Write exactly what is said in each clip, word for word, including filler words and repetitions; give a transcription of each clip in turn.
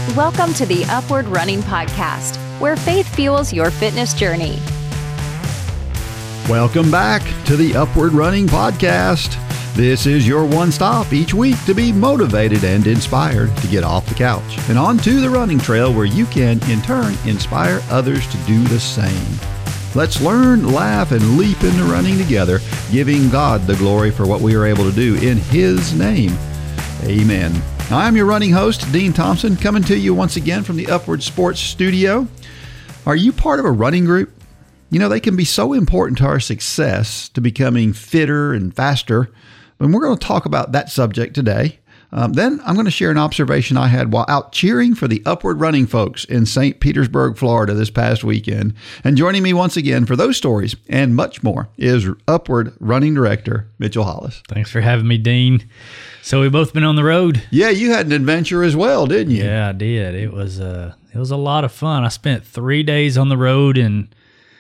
Welcome to the Upward Running Podcast, where faith fuels your fitness journey. Welcome back to the Upward Running Podcast. This is your one stop each week to be motivated and inspired to get off the couch and onto the running trail where you can, in turn, inspire others to do the same. Let's learn, laugh, and leap into running together, giving God the glory for what we are able to do in His name. Amen. I'm your running host, Dean Thompson, coming to you once again from the Upward Sports Studio. Are you part of a running group? You know, they can be so important to our success, to becoming fitter and faster. And we're going to talk about that subject today. Um, then I'm going to share an observation I had while out cheering for the Upward Running folks in Saint Petersburg, Florida this past weekend. And joining me once again for those stories and much more is Upward Running Director Mitchell Hollis. Thanks for having me, Dean. So we've both been on the road. Yeah, you had an adventure as well, didn't you? Yeah, I did. It was uh, it was a lot of fun. I spent three days on the road in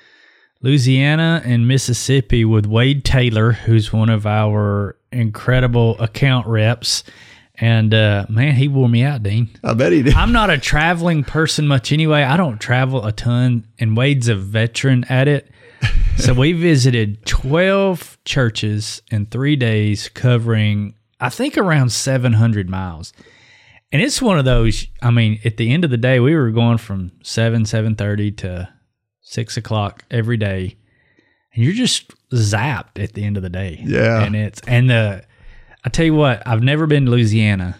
Louisiana and Mississippi with Wade Taylor, who's one of our incredible account reps. And, uh, man, he wore me out, Dean. I bet he did. I'm not a traveling person much anyway. I don't travel a ton, and Wade's a veteran at it. So we visited twelve churches in three days, covering, I think, around seven hundred miles. And it's one of those, I mean, at the end of the day, we were going from seven, seven thirty to six o'clock every day. And you're just zapped at the end of the day. Yeah. And it's, and the, I tell you what, I've never been to Louisiana.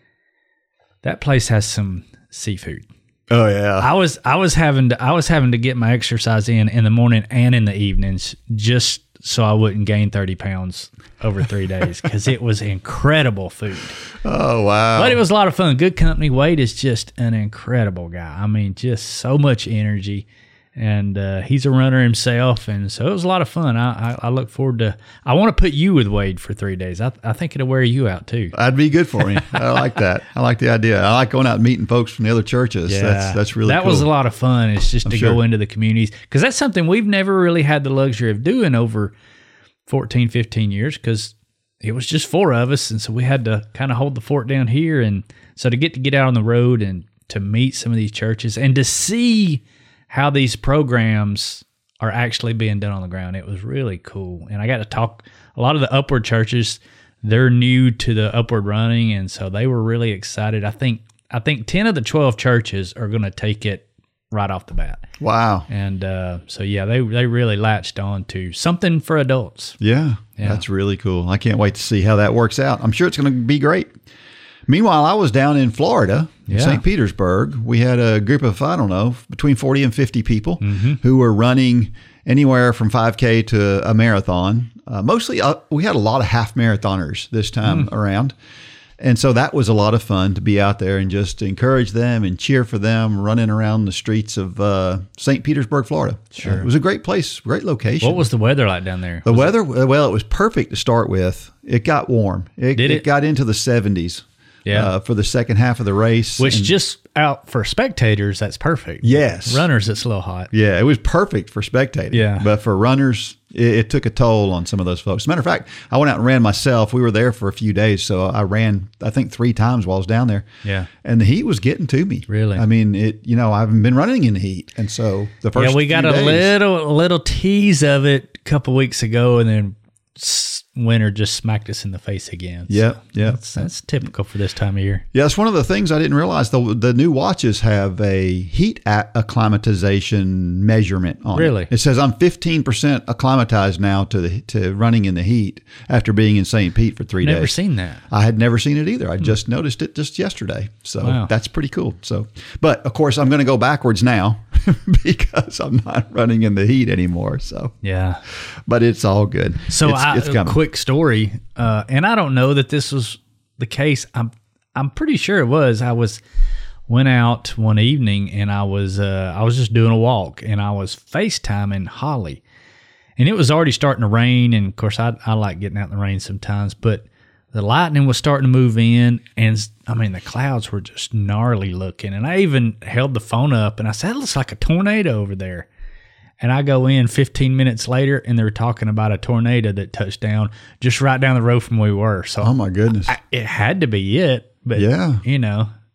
That place has some seafood. Oh yeah. I was I was having to I was having to get my exercise in in the morning and in the evenings just so I wouldn't gain thirty pounds over three days because it was incredible food. Oh wow. But it was a lot of fun. Good company. Wade is just an incredible guy. I mean, just so much energy. And uh, he's a runner himself, and so it was a lot of fun. I, I, I look forward to. I want to put you with Wade for three days. I, I think it'll wear you out too. That'd be good for me. I like that. I like the idea. I like going out and meeting folks from the other churches. Yeah, that's that's really that cool. was a lot of fun. It's just I'm to sure. go into the communities because that's something we've never really had the luxury of doing over fourteen, fifteen years because it was just four of us, and so we had to kind of hold the fort down here. And so to get to get out on the road and to meet some of these churches and to see how these programs are actually being done on the ground. It was really cool. And I got to talk, a lot of the Upward churches, they're new to the Upward Running, and so they were really excited. I think I think ten of the twelve churches are going to take it right off the bat. Wow. And uh, so, yeah, they, they really latched on to something for adults. Yeah, Yeah. that's really cool. I can't wait to see how that works out. I'm sure it's going to be great. Meanwhile, I was down in Florida, Yeah. Saint Petersburg. We had a group of, I don't know, between forty and fifty people Mm-hmm. who were running anywhere from five K to a marathon. Uh, mostly, uh, we had a lot of half marathoners this time Mm. around. And so that was a lot of fun to be out there and just encourage them and cheer for them running around the streets of uh, Saint Petersburg, Florida. Sure. Uh, it was a great place, great location. What was the weather like down there? The Was weather? Well, it was perfect to start with. It got warm. It, Did it? got into the seventies. Yeah. Uh, for the second half of the race. Which And- just out for spectators, that's perfect. Yes. Runners, it's a little hot. Yeah, it was perfect for spectating. Yeah. But for runners, it, it took a toll on some of those folks. As a matter of fact, I went out and ran myself. We were there for a few days, so I ran, I think, three times while I was down there. Yeah. And the heat was getting to me. Really? I mean, it. You know, I haven't been running in the heat. And so the first Yeah, we got few a days- little a little tease of it a couple weeks ago, and then s- winter just smacked us in the face again. So Yeah, yeah. that's, that's typical for this time of year. Yeah, it's one of the things I didn't realize. The the new watches have a heat a- acclimatization measurement on Really? it. It says I'm fifteen percent acclimatized now to the to running in the heat after being in Saint Pete for three Never days. seen that. I had never seen it either. I just noticed it just yesterday. So Wow. that's pretty cool. So, but of course, I'm going to go backwards now because I'm not running in the heat anymore. So, Yeah. but it's all good. So it's, I, it's a coming. quick story, uh, and I don't know that this was the case. I'm I'm pretty sure it was. I was went out one evening and I was uh, I was just doing a walk and I was FaceTiming Holly, and it was already starting to rain. And of course, I I like getting out in the rain sometimes, but the lightning was starting to move in, and I mean the clouds were just gnarly looking. And I even held the phone up and I said, "It looks like a tornado over there." And I go in fifteen minutes later, and they're talking about a tornado that touched down just right down the road from where we were. So, Oh my goodness. I, it had to be it. But Yeah. you know,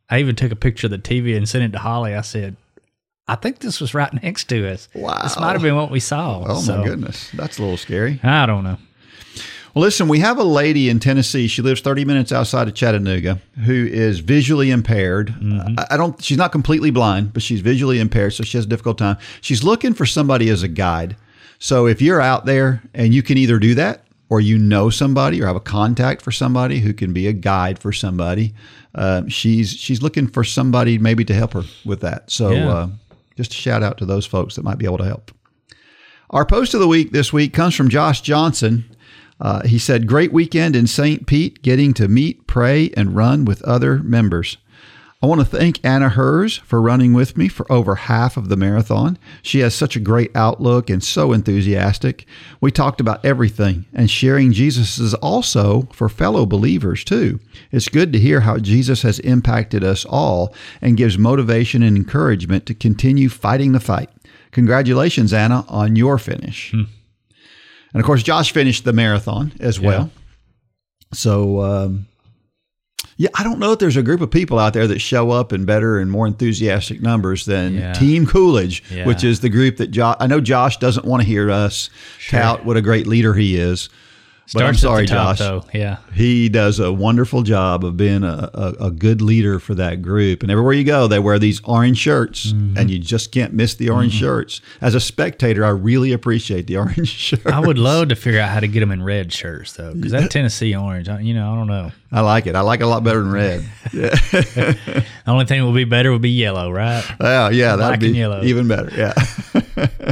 I even took a picture of the T V and sent it to Holly. I said, I think this was right next to us. Wow. This might have been what we saw. Oh, so, my goodness. That's a little scary. I don't know. Well, listen, we have a lady in Tennessee. She lives thirty minutes outside of Chattanooga who is visually impaired. Mm-hmm. I, I don't. She's not completely blind, but she's visually impaired, so she has a difficult time. She's looking for somebody as a guide. So if you're out there and you can either do that, or you know somebody, or have a contact for somebody who can be a guide for somebody, uh, she's she's looking for somebody maybe to help her with that. So Yeah. uh, just a shout out to those folks that might be able to help. Our post of the week this week comes from Josh Johnson. Uh, he said, great weekend in Saint Pete, getting to meet, pray, and run with other members. I want to thank Anna Hers for running with me for over half of the marathon. She has such a great outlook and so enthusiastic. We talked about everything, and sharing Jesus is also for fellow believers too. It's good to hear how Jesus has impacted us all and gives motivation and encouragement to continue fighting the fight. Congratulations, Anna, on your finish. Hmm. And of course, Josh finished the marathon as well. Yeah. So, um, yeah, I don't know if there's a group of people out there that show up in better and more enthusiastic numbers than yeah. Team Coolidge, yeah. which is the group that Josh, I know Josh doesn't want to hear us sure. tout what a great leader he is. But Starts I'm sorry, at the top, Josh. though. Yeah. He does a wonderful job of being a, a, a good leader for that group. And everywhere you go, they wear these orange shirts, mm-hmm. and you just can't miss the orange mm-hmm. shirts. As a spectator, I really appreciate the orange shirts. I would love to figure out how to get them in red shirts, though, because that Tennessee orange, you know, I don't know. I like it. I like it a lot better than red. Yeah. The only thing that would be better would be yellow, right? Yeah, yeah, Black that'd be and yellow. Even better. Yeah.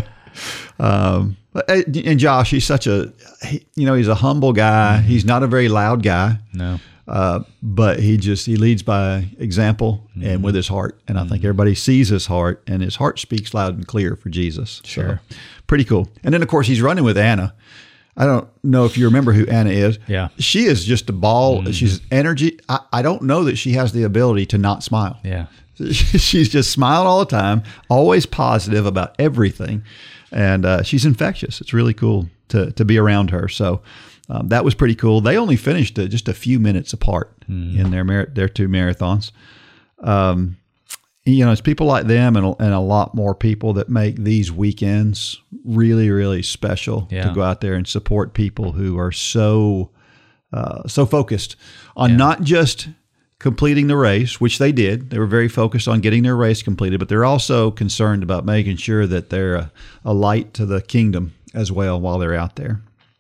um, and Josh, he's such a, he, you know, he's a humble guy. Mm-hmm. He's not a very loud guy. No. Uh, but he just, he leads by example mm-hmm. and with his heart. And I mm-hmm. think everybody sees his heart, and his heart speaks loud and clear for Jesus. Sure. So, pretty cool. And then, of course, he's running with Anna. I don't know if you remember who Anna is. Yeah. She is just a ball. Mm-hmm. She's energy. I, I don't know that she has the ability to not smile. Yeah. She's just smiling all the time, always positive about everything. And uh, she's infectious. It's really cool to to be around her. So um, that was pretty cool. They only finished uh, just a few minutes apart mm. in their mar- their two marathons. Um, you know, it's people like them and a, and a lot more people that make these weekends really, really special yeah. to go out there and support people who are so uh, so focused on yeah. not just completing the race, which they did. They were very focused on getting their race completed, but they're also concerned about making sure that they're a, a light to the kingdom as well while they're out there.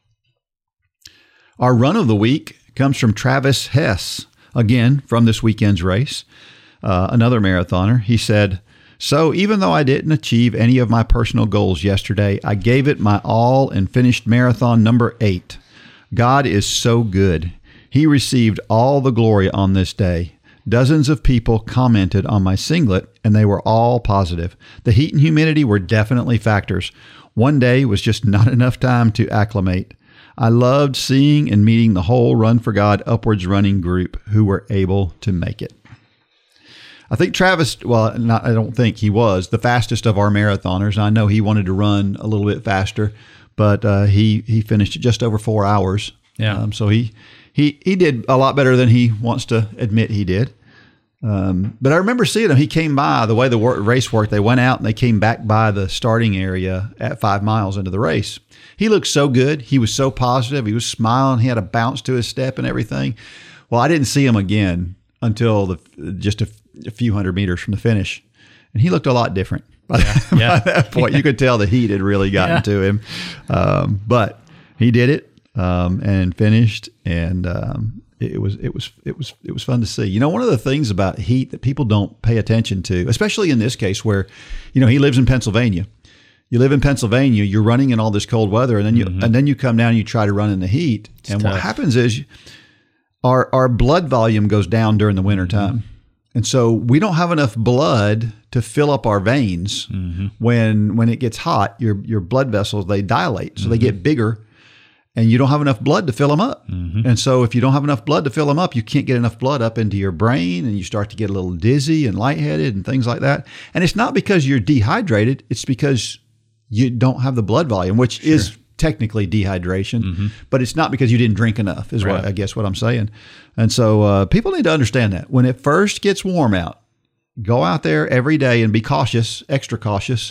Our run of the week comes from Travis Hess, again, from this weekend's race, uh, another marathoner. He said, so even though I didn't achieve any of my personal goals yesterday, I gave it my all and finished marathon number eight. God is so good. He received all the glory on this day. Dozens of people commented on my singlet, and they were all positive. The heat and humidity were definitely factors. One day was just not enough time to acclimate. I loved seeing and meeting the whole Run for God Upwards running group who were able to make it. I think Travis, well, not, I don't think he was the fastest of our marathoners. I know he wanted to run a little bit faster, but uh, he, he finished just over four hours. Yeah. Um, so he... He he did a lot better than he wants to admit he did. Um, but I remember seeing him. He came by, the way the work, race worked, they went out and they came back by the starting area at five miles into the race. He looked so good. He was so positive. He was smiling. He had a bounce to his step and everything. Well, I didn't see him again until the, just a, a few hundred meters from the finish. And he looked a lot different. By, yeah, by yeah. that point, you could tell the heat had really gotten yeah. to him. Um, but he did it. Um, and finished, and um, it was it was it was it was fun to see. You know, one of the things about heat that people don't pay attention to, especially in this case, where, you know, he lives in Pennsylvania. You live in Pennsylvania, you're running in all this cold weather, and then you mm-hmm. and then you come down and you try to run in the heat, it's and tough. What happens is our our blood volume goes down during the winter time, mm-hmm. and so we don't have enough blood to fill up our veins mm-hmm. when when it gets hot. Your your blood vessels, they dilate, so mm-hmm. they get bigger. And you don't have enough blood to fill them up. Mm-hmm. And so if you don't have enough blood to fill them up, you can't get enough blood up into your brain, and you start to get a little dizzy and lightheaded and things like that. And it's not because you're dehydrated. It's because you don't have the blood volume, which sure. is technically dehydration, Mm-hmm. but it's not because you didn't drink enough is Right. what I guess what I'm saying. And so uh, people need to understand that when it first gets warm out, go out there every day and be cautious, extra cautious,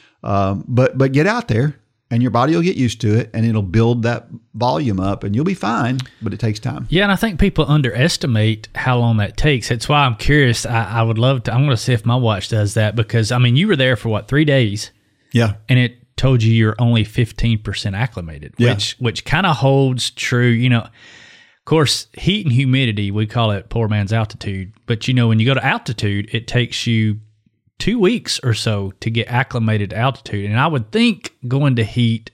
um, but but get out there and your body will get used to it and it'll build that volume up and you'll be fine, but it takes time. Yeah, and I think people underestimate how long that takes. That's why I'm curious. I, I would love to. I'm going to see if my watch does that because, I mean, you were there for what, three days? Yeah. And it told you you're only fifteen percent acclimated, Yeah. which which kind of holds true. You know, of course, heat and humidity, we call it poor man's altitude. But, you know, when you go to altitude, it takes you two weeks or so to get acclimated to altitude. And I would think going to heat,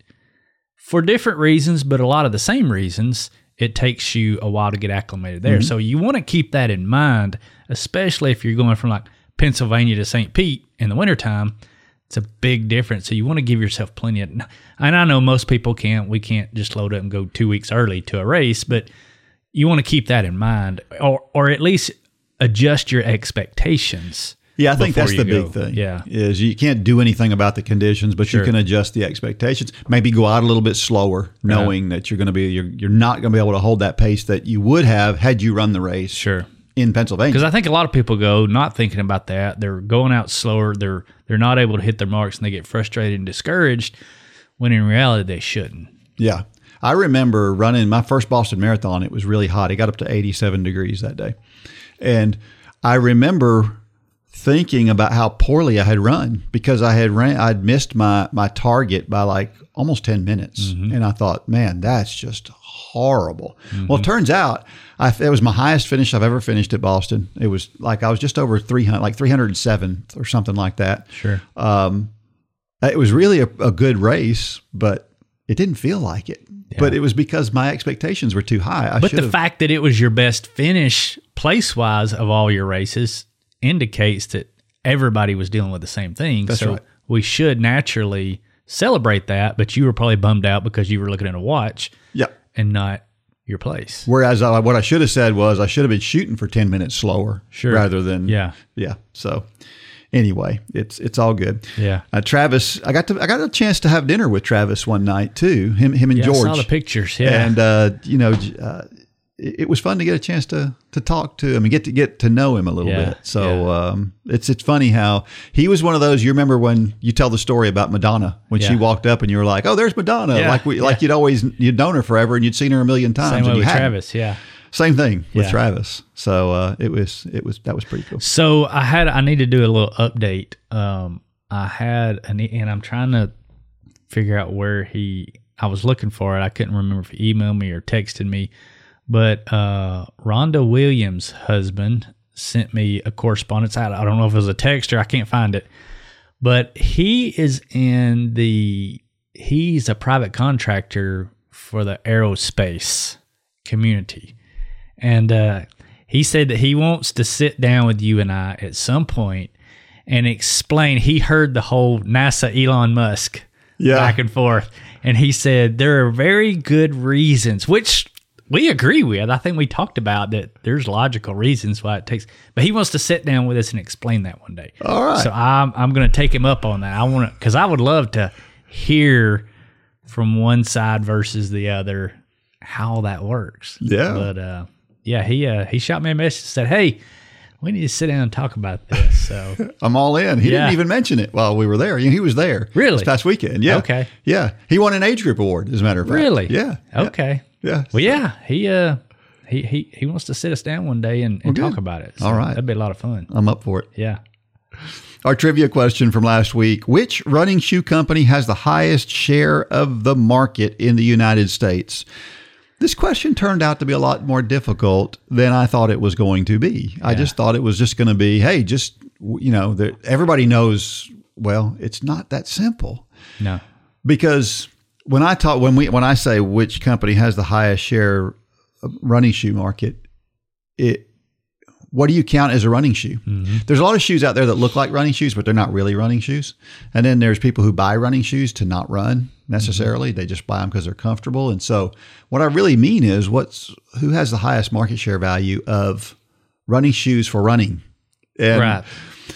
for different reasons, but a lot of the same reasons, it takes you a while to get acclimated there. Mm-hmm. So you want to keep that in mind, especially if you're going from like Pennsylvania to Saint Pete in the wintertime. It's a big difference. So you want to give yourself plenty of, and I know most people can't, we can't just load up and go two weeks early to a race, but you want to keep that in mind or, or at least adjust your expectations. Yeah, I think that's the go. big thing. Yeah. Is you can't do anything about the conditions, but Sure. you can adjust the expectations. Maybe go out a little bit slower, knowing Right. that you're going to be you're you're not going to be able to hold that pace that you would have had you run the race. Sure. In Pennsylvania. Because I think a lot of people go not thinking about that. They're going out slower. They're they're not able to hit their marks, and they get frustrated and discouraged. When in reality, they shouldn't. Yeah. I remember running my first Boston Marathon. It was really hot. It got up to eighty-seven degrees that day. And I remember thinking about how poorly I had run because I had ran, I'd missed my, my target by like almost ten minutes. Mm-hmm. And I thought, man, that's just horrible. Mm-hmm. Well, it turns out I, it was my highest finish I've ever finished at Boston. It was like, I was just over three hundred, like three hundred seven or something like that. Sure. Um, it was really a, a good race, but it didn't feel like it. Yeah. But it was because my expectations were too high. I but the should've, fact that it was your best finish place-wise of all your races indicates that everybody was dealing with the same thing. That's so right. we should naturally celebrate that, but you were probably bummed out because you were looking at a watch yeah. and not your place. Whereas I, what I should have said was I should have been shooting for ten minutes slower Sure. rather than, Yeah. yeah. So anyway, it's, it's all good. Yeah. Uh, Travis, I got to, I got a chance to have dinner with Travis one night too. Him, him and Yeah, George. I saw the pictures. Yeah. And, uh, you know, uh, it, it was fun to get a chance to, to talk to him and get to get to know him a little Yeah, bit. So, yeah. um, it's, it's funny how he was one of those, you remember when you tell the story about Madonna, when she Yeah. walked up and you were like, oh, there's Madonna. Yeah, Like we, yeah. like you'd always, you'd known her forever and you'd seen her a million times. Same and way you with hadn't. Travis. Yeah. Same thing with Yeah. Travis. So, uh, it was, it was, that was pretty cool. So I had, I need to do a little update. Um, I had, an, and I'm trying to figure out where he, I was looking for it. I couldn't remember if he emailed me or texted me, but, uh, Rhonda Williams' husband sent me a correspondence. I, I don't know if it was a text or I can't find it, but he is in the, he's a private contractor for the aerospace community. And, uh, he said that he wants to sit down with you and I at some point and explain. He heard the whole NASA Elon Musk Yeah. back and forth. And he said there are very good reasons, which we agree with. I think we talked about that there's logical reasons why it takes. But he wants to sit down with us and explain that one day. All right. So I'm, I'm going to take him up on that. I want to, because I would love to hear from one side versus the other how that works. Yeah. But, uh, yeah, he uh, he shot me a message and said, hey, we need to sit down and talk about this. So I'm all in. He Yeah. didn't even mention it while we were there. He was there. Really? This past weekend. Yeah. Okay. Yeah. He won an age group award, as a matter of fact. Really? Yeah. Okay. Yeah. Well, yeah, he uh he he, he wants to sit us down one day and, and Well, talk good. about it. So All right. That'd be a lot of fun. I'm up for it. Yeah. Our trivia question from last week. Which running shoe company has the highest share of the market in the United States? This question turned out to be a lot more difficult than I thought it was going to be. I just thought it was just going to be, hey, just, you know, the, everybody knows, well, it's not that simple. No. Because when I talk, when we, when I say which company has the highest share of running shoe market, it, what do you count as a running shoe? Mm-hmm. There's a lot of shoes out there that look like running shoes, but they're not really running shoes. And then there's people who buy running shoes to not run necessarily. Mm-hmm. They just buy them because they're comfortable. And so what I really mean is what's, who has the highest market share value of running shoes for running? And Right.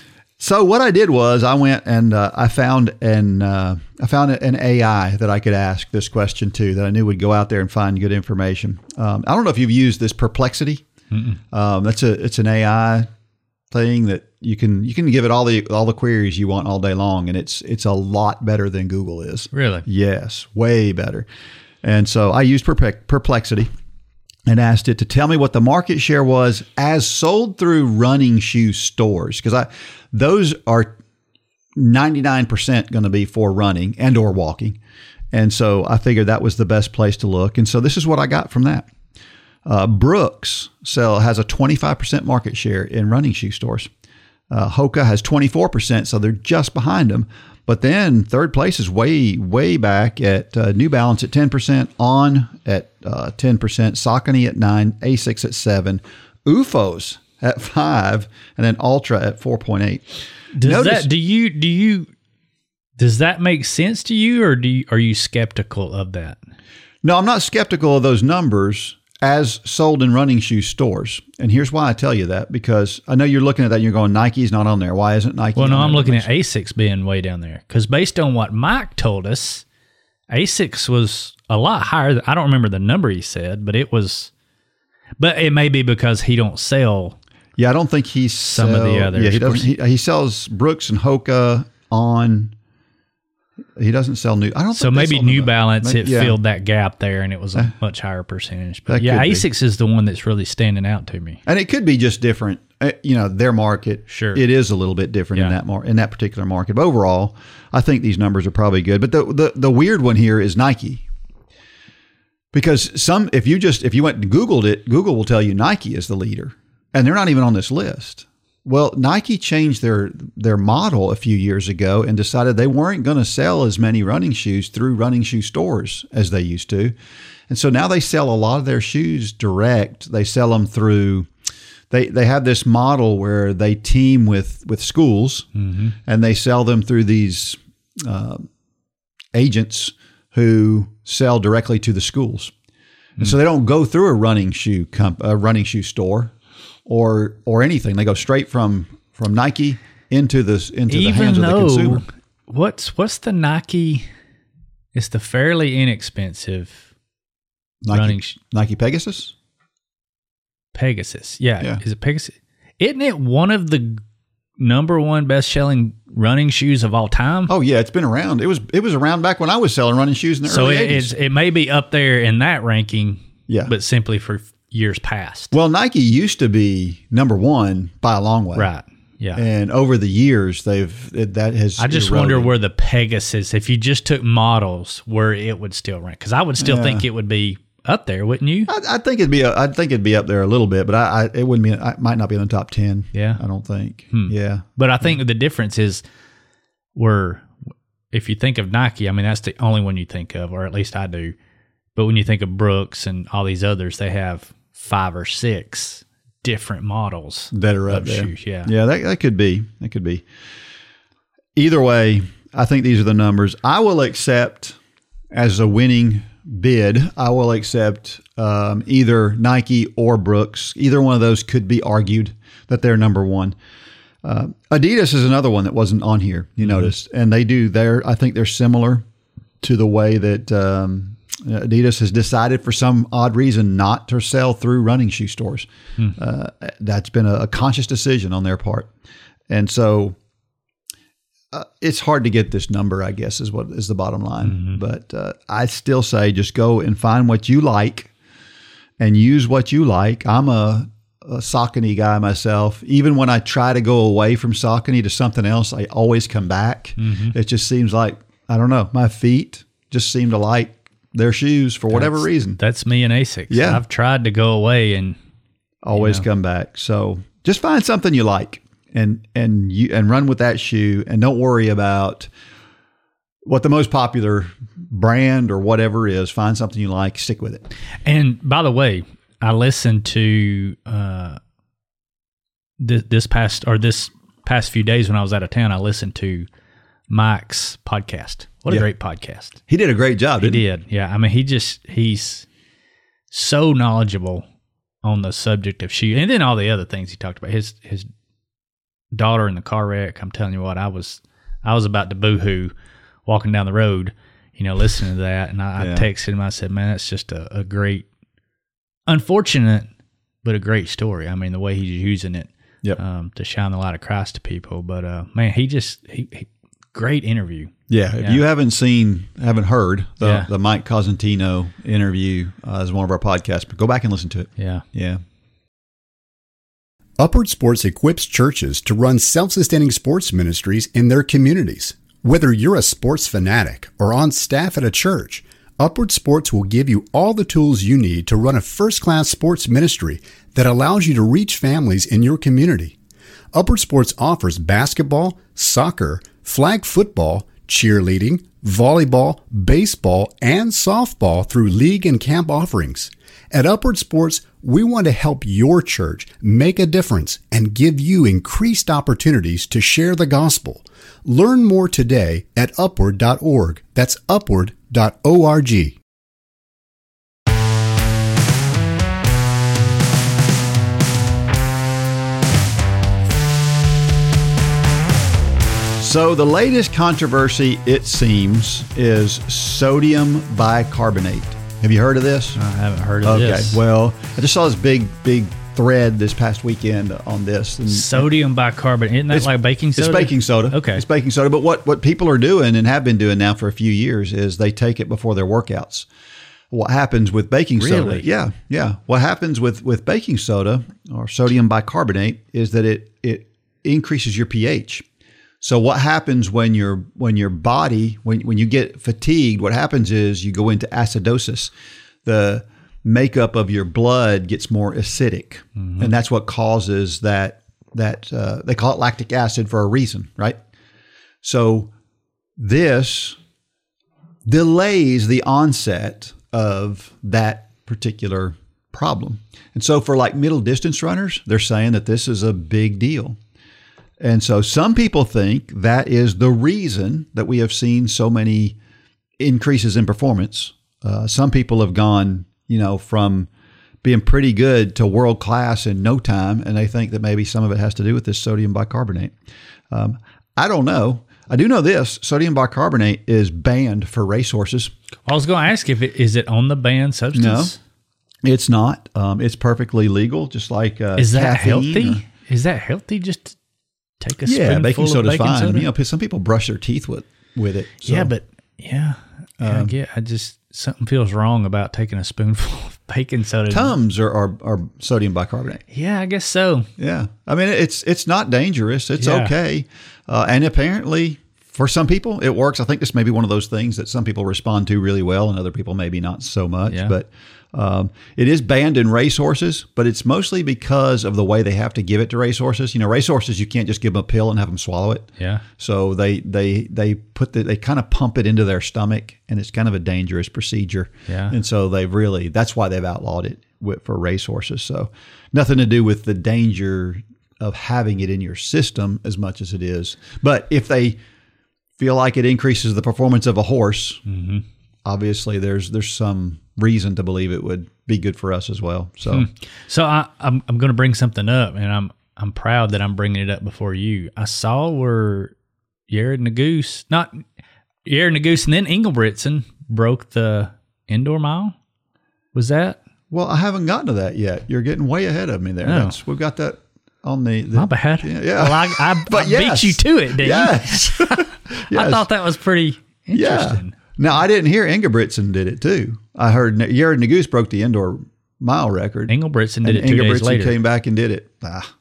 So what I did was I went and uh, I found an uh, I found an A I that I could ask this question to that I knew would go out there and find good information. Um, I don't know if you've used this Perplexity. Um, that's a it's an A I thing that you can you can give it all the all the queries you want all day long, and it's it's a lot better than Google is. Really? Yes, way better. And so I used Perplexity and asked it to tell me what the market share was as sold through running shoe stores, because I those are ninety-nine percent going to be for running and or walking. And so I figured that was the best place to look. And so this is what I got from that. Uh, Brooks sell has a twenty-five percent market share in running shoe stores. Uh, Hoka has twenty-four percent, so they're just behind them. But then third place is way, way back at uh, New Balance at ten percent, On at uh, ten percent, Saucony at nine percent, Asics at seven percent, U F Os at five percent, and then Ultra at four point eight percent. Does Notice, that do you do you does that make sense to you, or do you, are you skeptical of that? No, I'm not skeptical of those numbers as sold in running shoe stores. And here's why I tell you that, because I know you're looking at that and you're going, Nike's not on there. Why isn't Nike Well, on no, there? I'm looking at Asics being way down there, because based on what Mike told us, Asics was a lot higher. I don't remember the number he said, but it was, but it may be because he don't sell. Yeah, I don't think he's some sell, of the others. Yeah, he doesn't. He, he sells Brooks and Hoka, On. He doesn't sell new. I don't. So think maybe New the, Balance, maybe, it yeah. filled that gap there, and it was a much higher percentage. But That yeah, could be. Asics is the one that's really standing out to me. And it could be just different. Uh, You know, their market. Sure. It is a little bit different in Yeah. that mar- in that particular market. But overall, I think these numbers are probably good. But the the the weird one here is Nike. Because some, if you just if you went and Googled it, Google will tell you Nike is the leader, and they're not even on this list. Well, Nike changed their their model a few years ago and decided they weren't going to sell as many running shoes through running shoe stores as they used to. And so now they sell a lot of their shoes direct. They sell them through, they they have this model where they team with, with schools, mm-hmm. and they sell them through these uh, agents who sell directly to the schools. And mm-hmm. so they don't go through a running shoe comp, a running shoe store. Or or anything. They go straight from, from Nike into the into the Even hands of the though, consumer. What's what's the Nike? It's the fairly inexpensive Nike, running sh- Nike Pegasus? Pegasus. Yeah. Yeah. Is it Pegasus? Isn't it one of the number one best selling running shoes of all time? Oh yeah, it's been around. It was it was around back when I was selling running shoes in the so early it, eighties. it's, it may be up there in that ranking. Yeah. But simply for years past. Well, Nike used to be number one by a long way. Right. Yeah. And over the years, they've it, that has. I just eroded. wonder where the Pegasus, if you just took models, where it would still rank. Because I would still Yeah. think it would be up there, wouldn't you? I, I think it'd be. A, I think it'd be up there a little bit, but I, I it wouldn't be. I might not be in the top ten. Yeah. I don't think. Hmm. Yeah. But I think the difference is where, if you think of Nike, I mean, that's the only one you think of, or at least I do. But when you think of Brooks and all these others, they have five or six different models that are up of there. shoes. Yeah. Yeah, that, that could be. That could be. Either way, I think these are the numbers. I will accept as a winning bid. I will accept um, either Nike or Brooks. Either one of those could be argued that they're number one. Uh, Adidas is another one that wasn't on here. You mm-hmm. noticed, and they do. They're. I think they're similar to the way that. Um, Adidas has decided for some odd reason not to sell through running shoe stores. Hmm. Uh, that's been a, a conscious decision on their part. And so uh, it's hard to get this number, I guess, is what is the bottom line. Mm-hmm. But uh, I still say just go and find what you like and use what you like. I'm a, a Saucony guy myself. Even when I try to go away from Saucony to something else, I always come back. Mm-hmm. It just seems like, I don't know, my feet just seem to like their shoes for whatever that's, reason. That's me and Asics. Yeah. I've tried to go away and always you know. come back. So just find something you like and and you and run with that shoe, and don't worry about what the most popular brand or whatever is. Find something you like, stick with it. And by the way, I listened to uh, th- this past or this past few days when I was out of town. I listened to Mike's podcast. What a yeah. great podcast. He did a great job, He didn't he? did. Yeah. I mean, he just, he's so knowledgeable on the subject of shoe. And then all the other things he talked about. His his daughter in the car wreck, I'm telling you what, I was I was about to boo-hoo walking down the road, you know, listening to that. And I, yeah. I texted him. I said, man, that's just a, a great, unfortunate, but a great story. I mean, the way he's using it yep. um, to shine the light of Christ to people. But, uh, man, he just, he, he great interview. Yeah. If yeah. you haven't seen, haven't heard the, yeah. the Mike Cosentino interview uh, as one of our podcasts, but go back and listen to it. Yeah. Yeah. Upward Sports equips churches to run self-sustaining sports ministries in their communities. Whether you're a sports fanatic or on staff at a church, Upward Sports will give you all the tools you need to run a first-class sports ministry that allows you to reach families in your community. Upward Sports offers basketball, soccer, flag football, cheerleading, volleyball, baseball, and softball through league and camp offerings. At Upward Sports, we want to help your church make a difference and give you increased opportunities to share the gospel. Learn more today at upward dot org. That's upward dot org. So the latest controversy, it seems, is sodium bicarbonate. Have you heard of this? I haven't heard of okay. this. Okay, well, I just saw this big, big thread this past weekend on this. And sodium bicarbonate, isn't that like baking soda? It's baking soda. Okay. It's baking soda. But what, what people are doing and have been doing now for a few years is they take it before their workouts. What happens with baking really? soda? Yeah, yeah. What happens with, with baking soda or sodium bicarbonate is that it it increases your pH. So what happens when your when your body when when you get fatigued? What happens is you go into acidosis. The makeup of your blood gets more acidic, mm-hmm. and that's what causes that. That uh, they call it lactic acid for a reason, right? So this delays the onset of that particular problem, and so for like middle distance runners, they're saying that this is a big deal. And so some people think that is the reason that we have seen so many increases in performance. Uh, some people have gone, you know, from being pretty good to world class in no time, and they think that maybe some of it has to do with this sodium bicarbonate. Um, I don't know. I do know this: sodium bicarbonate is banned for racehorses. I was going to ask if it is it on the banned substance. No, it's not. Um, it's perfectly legal, just like uh, is that caffeine healthy? Or, is that healthy? Just to take a yeah, spoonful baking soda of is baking fine. soda? You know, some people brush their teeth with with it. So. Yeah, but yeah, um, I get. I just something feels wrong about taking a spoonful of baking soda. Tums are, are are sodium bicarbonate. Yeah, I guess so. Yeah, I mean it's it's not dangerous. It's yeah. okay, uh, and apparently for some people it works. I think this may be one of those things that some people respond to really well, and other people maybe not so much. Yeah. But um, it is banned in racehorses, but it's mostly because of the way they have to give it to racehorses. You know, racehorses you can't just give them a pill and have them swallow it. Yeah. So they they they put the, they kind of pump it into their stomach, and it's kind of a dangerous procedure. Yeah. And so they've really that's why they've outlawed it with, for racehorses. So nothing to do with the danger of having it in your system as much as it is. But if they feel like it increases the performance of a horse, mm-hmm. obviously there's there's some reason to believe it would be good for us as well. So, hmm. so I, I'm I'm going to bring something up, and I'm I'm proud that I'm bringing it up before you. I saw where Jared Naguse, not Jared Naguse, and then Ingebrigtsen broke the indoor mile. Was that? Well, I haven't gotten to that yet. You're getting way ahead of me there. No. That's, we've got that on the, the my bad. Yeah, yeah. Well, I, I, but I yes. beat you to it, didn't yes. you? yes. I thought that was pretty interesting. Yeah. Now, I didn't hear Ingebrigtsen did it too. I heard Jared Naguse broke the indoor mile record. Ingebrigtsen did and it two Ingebrigtsen days later. came back and did it. Ah.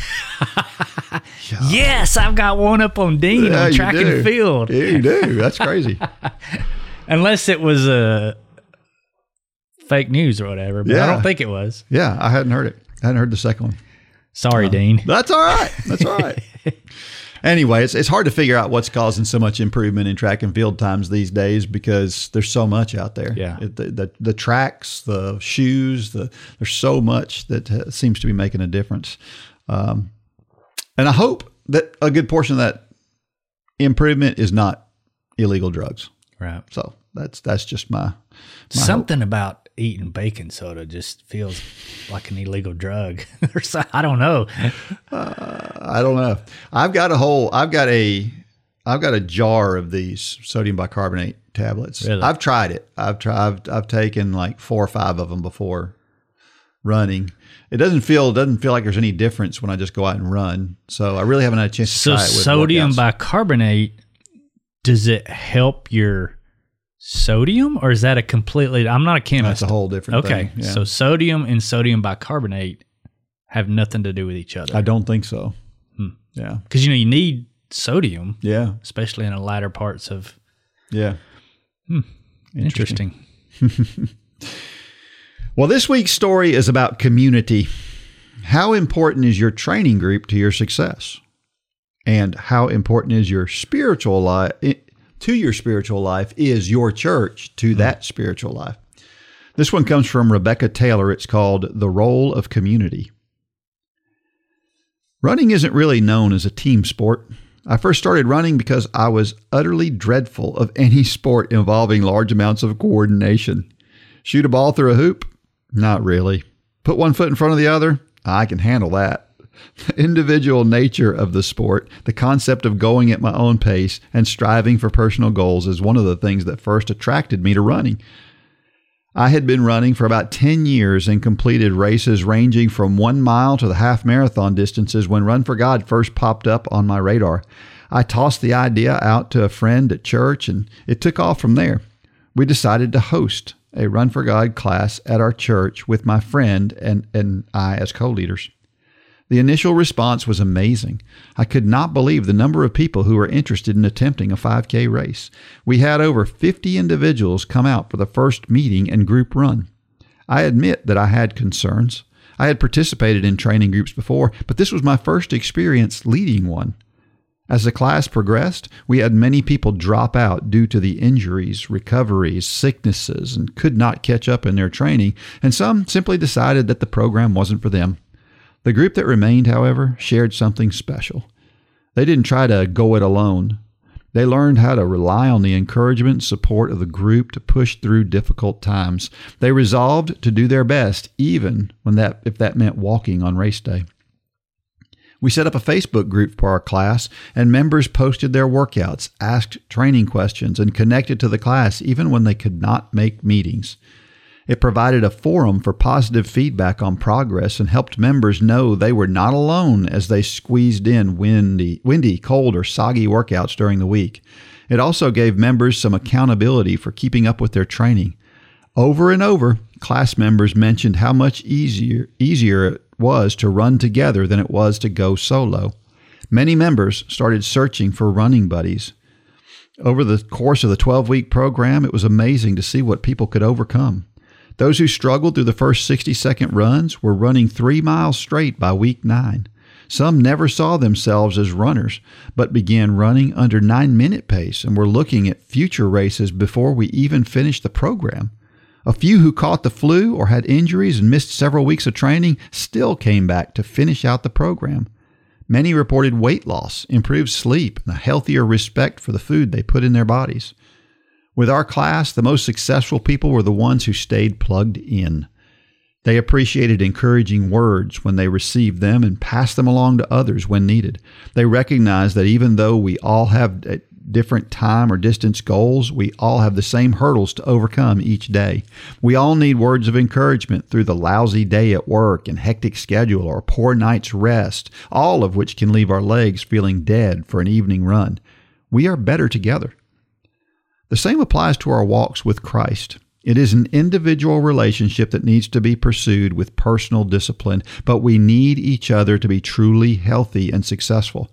Yes, I've got one up on Dean Yeah, on you track do. and field. Yeah, you do. That's crazy. Unless it was a uh, fake news or whatever, but Yeah. I don't think it was. Yeah, I hadn't heard it. I hadn't heard the second one. Sorry, Uh, Dean. That's all right. That's all right. Anyway, it's it's hard to figure out what's causing so much improvement in track and field times these days because there's so much out there. Yeah. It, the, the the tracks, the shoes, the there's so much that uh, seems to be making a difference. Um, and I hope that a good portion of that improvement is not illegal drugs. Right. So that's that's just my, my Something hope. about eating baking soda just feels like an illegal drug. Or so, I don't know. Uh, I don't know. I've got a whole, I've got a, I've got a jar of these sodium bicarbonate tablets. Really? I've tried it. I've tried, I've, I've taken like four or five of them before running. It doesn't feel, it doesn't feel like there's any difference when I just go out and run. So I really haven't had a chance to so try it with sodium workouts. bicarbonate, does it help your sodium, or is that a completely, I'm not a chemist. That's a whole different okay, thing. Yeah. so sodium and sodium bicarbonate have nothing to do with each other. I don't think so. Hmm. Yeah. Because, you know, you need sodium, Yeah. especially in the latter parts of. Yeah. Hmm. Interesting. Interesting. Well, this week's story is about community. How important is your training group to your success? And how important is your spiritual life to your spiritual life is your church to that spiritual life? This one comes from Rebecca Taylor. It's called The Role of Community. Running isn't really known as a team sport. I first started running because I was utterly dreadful of any sport involving large amounts of coordination. Shoot a ball through a hoop? Not really. Put one foot in front of the other? I can handle that. The individual nature of the sport, the concept of going at my own pace and striving for personal goals is one of the things that first attracted me to running. I had been running for about ten years and completed races ranging from one mile to the half marathon distances when Run for God first popped up on my radar. I tossed the idea out to a friend at church and it took off from there. We decided to host a Run for God class at our church with my friend and, and I as co-leaders. The initial response was amazing. I could not believe the number of people who were interested in attempting a five K race. We had over fifty individuals come out for the first meeting and group run. I admit that I had concerns. I had participated in training groups before, but this was my first experience leading one. As the class progressed, we had many people drop out due to the injuries, recoveries, sicknesses, and could not catch up in their training, and some simply decided that the program wasn't for them. The group that remained, however, shared something special. They didn't try to go it alone. They learned how to rely on the encouragement and support of the group to push through difficult times. They resolved to do their best, even when that if that meant walking on race day. We set up a Facebook group for our class, and members posted their workouts, asked training questions, and connected to the class even when they could not make meetings. It provided a forum for positive feedback on progress and helped members know they were not alone as they squeezed in windy, windy, cold, or soggy workouts during the week. It also gave members some accountability for keeping up with their training. Over and over, class members mentioned how much easier, easier it was to run together than it was to go solo. Many members started searching for running buddies. Over the course of the twelve-week program, it was amazing to see what people could overcome. Those who struggled through the first sixty-second runs were running three miles straight by week nine. Some never saw themselves as runners, but began running under nine-minute pace and were looking at future races before we even finished the program. A few who caught the flu or had injuries and missed several weeks of training still came back to finish out the program. Many reported weight loss, improved sleep, and a healthier respect for the food they put in their bodies. With our class, the most successful people were the ones who stayed plugged in. They appreciated encouraging words when they received them and passed them along to others when needed. They recognized that even though we all have different time or distance goals, we all have the same hurdles to overcome each day. We all need words of encouragement through the lousy day at work and hectic schedule or poor night's rest, all of which can leave our legs feeling dead for an evening run. We are better together. The same applies to our walks with Christ. It is an individual relationship that needs to be pursued with personal discipline, but we need each other to be truly healthy and successful.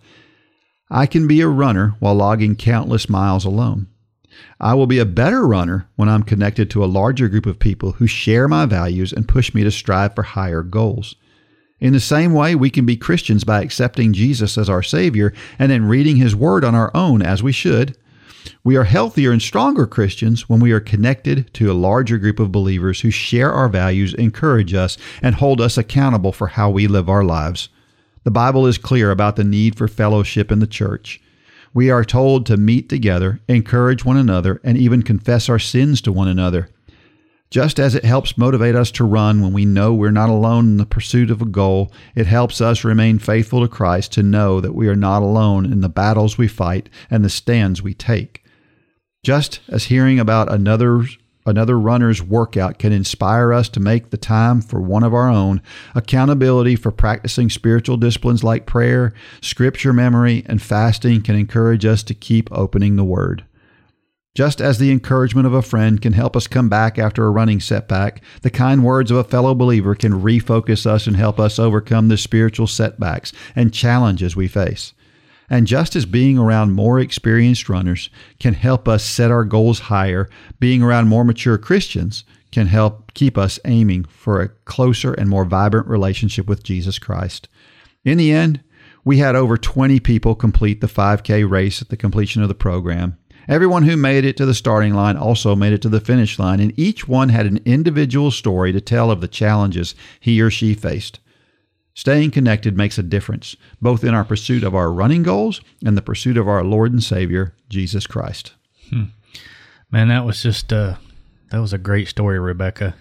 I can be a runner while logging countless miles alone. I will be a better runner when I'm connected to a larger group of people who share my values and push me to strive for higher goals. In the same way, we can be Christians by accepting Jesus as our Savior and then reading His Word on our own, as we should. We are healthier and stronger Christians when we are connected to a larger group of believers who share our values, encourage us, and hold us accountable for how we live our lives. The Bible is clear about the need for fellowship in the church. We are told to meet together, encourage one another, and even confess our sins to one another. Just as it helps motivate us to run when we know we're not alone in the pursuit of a goal, it helps us remain faithful to Christ to know that we are not alone in the battles we fight and the stands we take. Just as hearing about another another runner's workout can inspire us to make the time for one of our own, accountability for practicing spiritual disciplines like prayer, scripture memory, and fasting can encourage us to keep opening the Word. Just as the encouragement of a friend can help us come back after a running setback, the kind words of a fellow believer can refocus us and help us overcome the spiritual setbacks and challenges we face. And just as being around more experienced runners can help us set our goals higher, being around more mature Christians can help keep us aiming for a closer and more vibrant relationship with Jesus Christ. In the end, we had over twenty people complete the five K race at the completion of the program. Everyone who made it to the starting line also made it to the finish line, and each one had an individual story to tell of the challenges he or she faced. Staying connected makes a difference, both in our pursuit of our running goals and the pursuit of our Lord and Savior, Jesus Christ. Hmm. Man, that was just uh, that was a great story, Rebecca.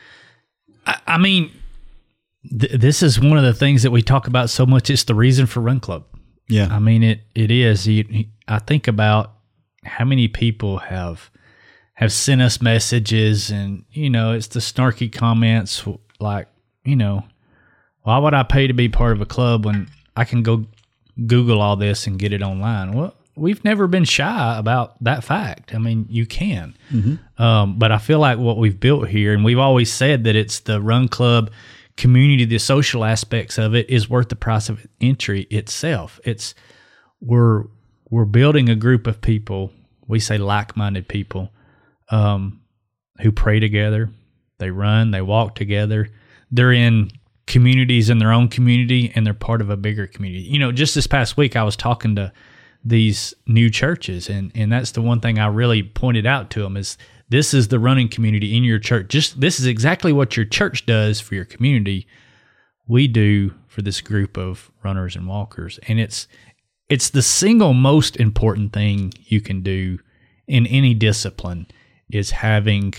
I, I mean, th- this is one of the things that we talk about so much. It's the reason for Run Club. Yeah, I mean it. It is. You, I think about how many people have have sent us messages, and you know, it's the snarky comments like, you know, why would I pay to be part of a club when I can go Google all this and get it online? Well, we've never been shy about that fact. I mean, you can. Mm-hmm. Um, but I feel like what we've built here, and we've always said that it's the Run Club community, the social aspects of it is worth the price of entry itself. It's we're we're building a group of people, we say like-minded people, um, who pray together, they run, they walk together, they're in communities in their own community, and they're part of a bigger community. You know, just this past week, I was talking to these new churches, and, and that's the one thing I really pointed out to them is this is the running community in your church. Just this is exactly what your church does for your community. We do for this group of runners and walkers, and it's it's the single most important thing you can do in any discipline is having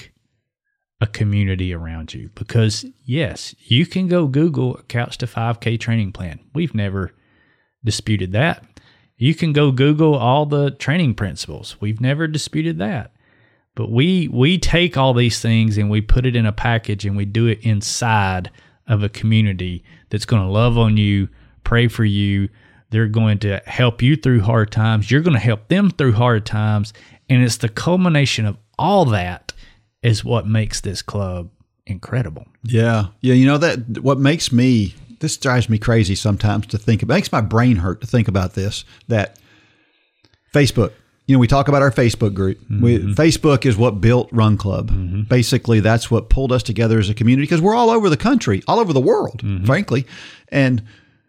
a community around you. Because yes, you can go Google a Couch to five K training plan. We've never disputed that. You can go Google all the training principles. We've never disputed that. But we we take all these things and we put it in a package and we do it inside of a community that's going to love on you, pray for you. They're going to help you through hard times. You're going to help them through hard times. And it's the culmination of all that is what makes this club incredible. Yeah. Yeah. You know, that what makes me, this drives me crazy sometimes to think, it makes my brain hurt to think about this, that Facebook, you know, we talk about our Facebook group. Mm-hmm. We, Facebook is what built Run Club. Mm-hmm. Basically, that's what pulled us together as a community because we're all over the country, all over the world, mm-hmm. frankly. And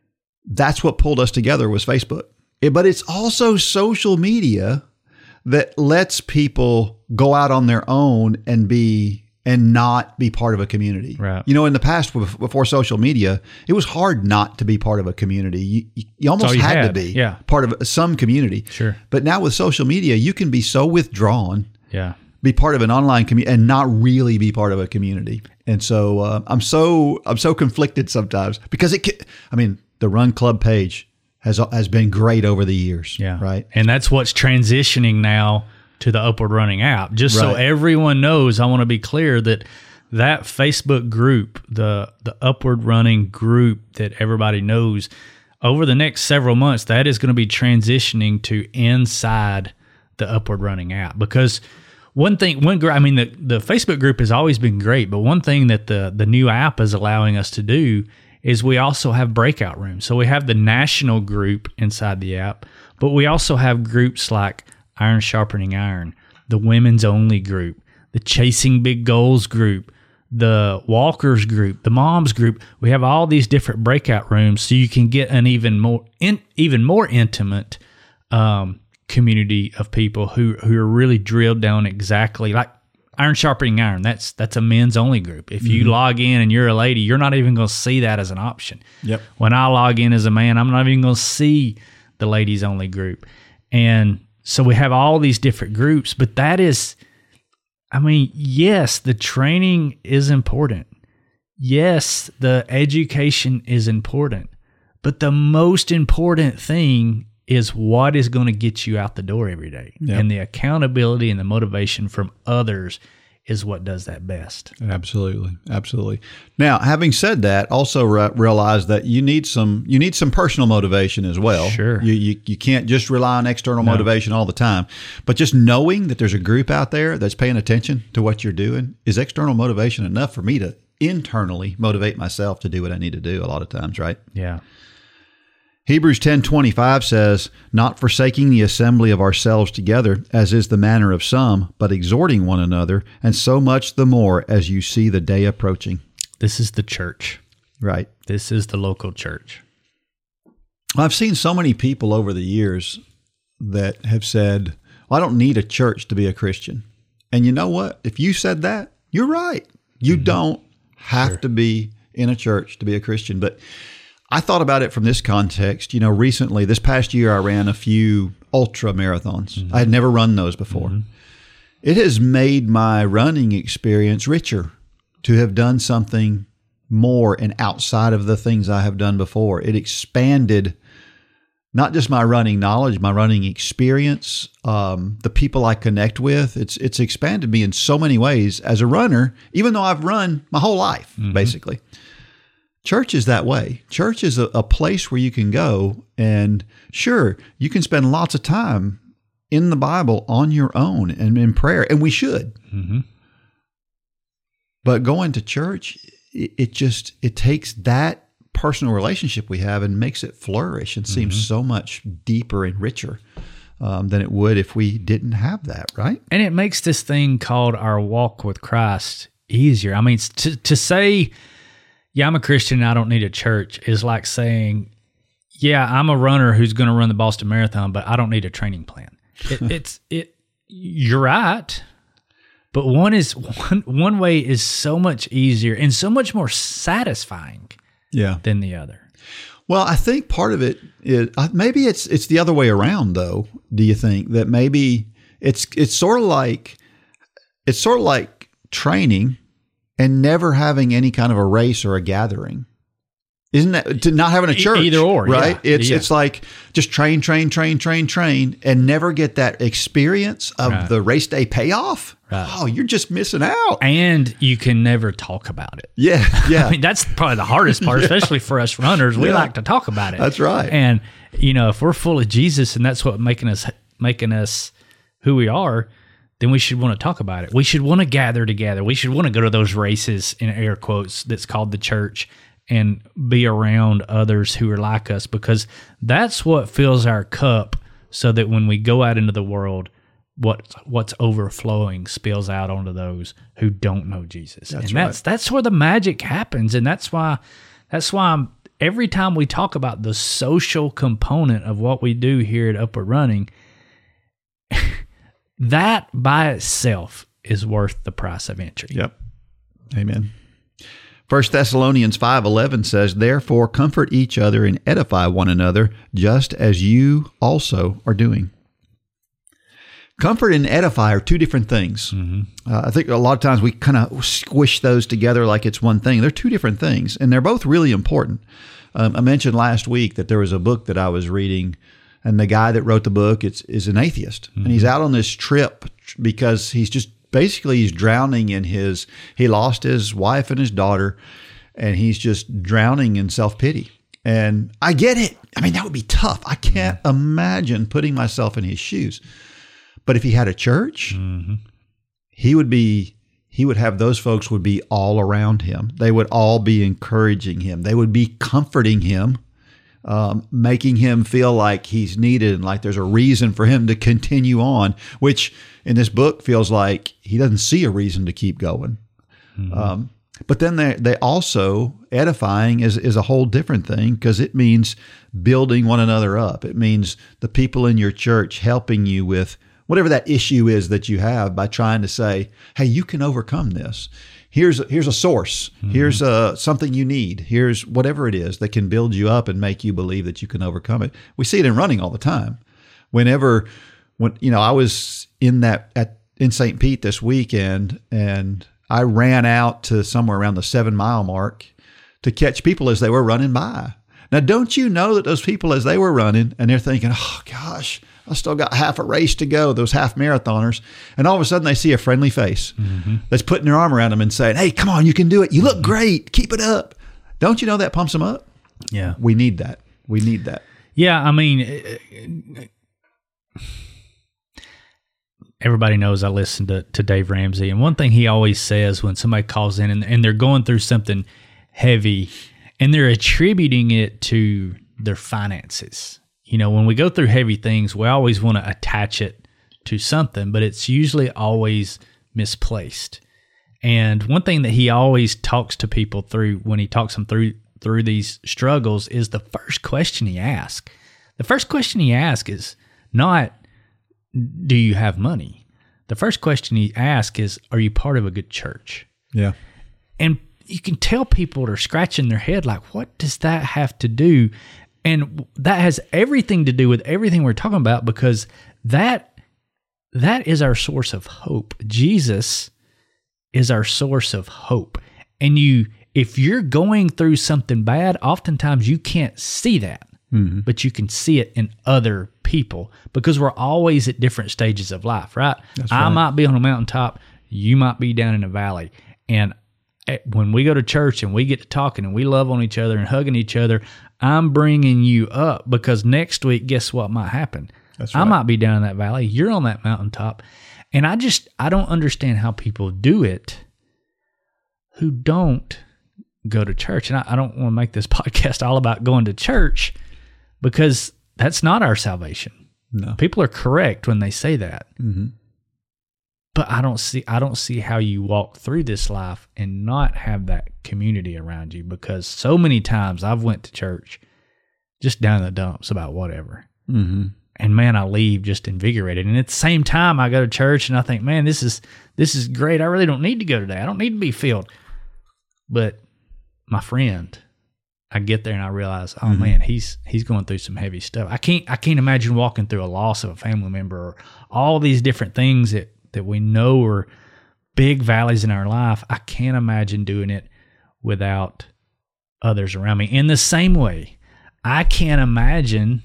that's what pulled us together was Facebook. It, but it's also social media that lets people go out on their own and be and not be part of a community. Right. You know, in the past, before social media, it was hard not to be part of a community. You, you, you almost you had, had to be yeah. part of some community. Sure. But now with social media, you can be so withdrawn, yeah, be part of an online community, and not really be part of a community. And so uh, I'm so I'm so conflicted sometimes because it. Can, I mean, the Run Club page has has been great over the years. Yeah. Right. And that's what's transitioning now to the Upward Running app. Just right. so everyone knows, I want to be clear that that Facebook group, the the Upward Running group that everybody knows, over the next several months, that is going to be transitioning to inside the Upward Running app. Because one thing, one I mean, the, the Facebook group has always been great, but one thing that the the new app is allowing us to do is we also have breakout rooms. So we have the national group inside the app, but we also have groups like Iron Sharpening Iron, the women's only group, the Chasing Big Goals group, the Walkers group, the Moms group. We have all these different breakout rooms so you can get an even more in, even more intimate um, community of people who, who are really drilled down exactly like Iron Sharpening Iron. That's that's a men's only group. If you mm-hmm. log in and you're a lady, you're not even going to see that as an option. Yep. When I log in as a man, I'm not even going to see the ladies only group. And so we have all these different groups, but that is, I mean, yes, the training is important. Yes, the education is important. But the most important thing is what is going to get you out the door every day. Yep. And the accountability and the motivation from others is what does that best. Absolutely, absolutely. Now, having said that, also re- realize that you need some you need some personal motivation as well. Sure. You you, you can't just rely on external No. motivation all the time. But just knowing that there's a group out there that's paying attention to what you're doing is external motivation enough for me to internally motivate myself to do what I need to do a lot of times, right? Yeah. Hebrews ten twenty-five says, not forsaking the assembly of ourselves together, as is the manner of some, but exhorting one another, and so much the more as you see the day approaching. This is the church. Right. This is the local church. I've seen so many people over the years that have said, well, I don't need a church to be a Christian. And you know what? If you said that, you're right. You mm-hmm. don't have sure. to be in a church to be a Christian. But I thought about it from this context. You know, recently, this past year, I ran a few ultra marathons. Mm-hmm. I had never run those before. Mm-hmm. It has made my running experience richer to have done something more and outside of the things I have done before. It expanded not just my running knowledge, my running experience, um, the people I connect with. It's it's expanded me in so many ways as a runner, even though I've run my whole life, mm-hmm. basically. Church is that way. Church is a, a place where you can go and sure, you can spend lots of time in the Bible on your own and in prayer, and we should. Mm-hmm. But going to church, it, it just, it takes that personal relationship we have and makes it flourish and mm-hmm. seems so much deeper and richer um, than it would if we didn't have that, right? And it makes this thing called our walk with Christ easier. I mean, to to say, yeah, I'm a Christian and I don't need a church is like saying, yeah, I'm a runner who's going to run the Boston Marathon, but I don't need a training plan. It, it's it. You're right, but one is one one way is so much easier and so much more satisfying, yeah, than the other. Well, I think part of it is maybe it's it's the other way around, though. Do you think that maybe it's it's sort of like it's sort of like training and never having any kind of a race or a gathering? Isn't that to not having a church? Either or, right? Yeah. It's yeah. it's like just train, train, train, train, train, and never get that experience of right. the race day payoff. Right. Oh, you're just missing out. And you can never talk about it. Yeah, yeah. I mean, that's probably the hardest part, yeah. especially for us runners. We yeah. like to talk about it. That's right. And you know, if we're full of Jesus, and that's what making us making us who we are, then we should want to talk about it. We should want to gather together. We should want to go to those races, in air quotes, that's called the church, and be around others who are like us, because that's what fills our cup so that when we go out into the world, what what's overflowing spills out onto those who don't know Jesus. That's and right. that's that's where the magic happens. And that's why that's why I'm, every time we talk about the social component of what we do here at Upward Running, that by itself is worth the price of entry. Yep. Amen. First Thessalonians five eleven says, therefore comfort each other and edify one another, just as you also are doing. Comfort and edify are two different things. Mm-hmm. Uh, I think a lot of times we kind of squish those together like it's one thing. They're two different things, and they're both really important. Um, I mentioned last week that there was a book that I was reading, and the guy that wrote the book it's, is an atheist, mm-hmm. and he's out on this trip because he's just basically he's drowning in his, he lost his wife and his daughter, and he's just drowning in self-pity. And I get it. I mean, that would be tough. I can't mm-hmm. imagine putting myself in his shoes. But if he had a church, mm-hmm. he would be, he would have those folks would be all around him. They would all be encouraging him. They would be comforting him, um, making him feel like he's needed and like there's a reason for him to continue on, which in this book feels like he doesn't see a reason to keep going. Mm-hmm. Um, but then they they also, edifying is, is a whole different thing, because it means building one another up. It means the people in your church helping you with whatever that issue is that you have, by trying to say, hey, you can overcome this. Here's a, here's a source. Mm-hmm. Here's a, something you need. Here's whatever it is that can build you up and make you believe that you can overcome it. We see it in running all the time. Whenever, when you know, I was in that at in Saint Pete this weekend, and I ran out to somewhere around the seven mile mark to catch people as they were running by. Now, don't you know that those people, as they were running, and they're thinking, oh, gosh, I still got half a race to go, those half marathoners. And all of a sudden they see a friendly face mm-hmm. that's putting their arm around them and saying, hey, come on, you can do it. You look great. Keep it up. Don't you know that pumps them up? Yeah. We need that. We need that. Yeah, I mean, everybody knows I listen to, to Dave Ramsey. And one thing he always says when somebody calls in and, and they're going through something heavy and they're attributing it to their finances. You know, when we go through heavy things, we always want to attach it to something, but it's usually always misplaced. And one thing that he always talks to people through when he talks them through through these struggles is the first question he asks. The first question he asks is not, do you have money? The first question he asks is, are you part of a good church? Yeah. And you can tell people are scratching their head like, what does that have to do? And that has everything to do with everything we're talking about, because that that is our source of hope. Jesus is our source of hope. And you, if you're going through something bad, oftentimes you can't see that, mm-hmm. but you can see it in other people, because we're always at different stages of life, right? That's I right. might be on a mountaintop, you might be down in a valley. And when we go to church and we get to talking and we love on each other and hugging each other, I'm bringing you up, because next week, guess what might happen? That's right. I might be down in that valley. You're on that mountaintop. And I just, I don't understand how people do it who don't go to church. And I, I don't want to make this podcast all about going to church, because that's not our salvation. No. People are correct when they say that. Mm-hmm. But I don't see I don't see how you walk through this life and not have that community around you, because so many times I've went to church just down in the dumps about whatever. Mm-hmm. And man, I leave just invigorated. And at the same time, I go to church and I think, man, this is this is great. I really don't need to go today. I don't need to be filled. But my friend, I get there and I realize, oh mm-hmm. man, he's he's going through some heavy stuff. I can't I can't imagine walking through a loss of a family member or all these different things that that we know are big valleys in our life. I can't imagine doing it without others around me. In the same way, I can't imagine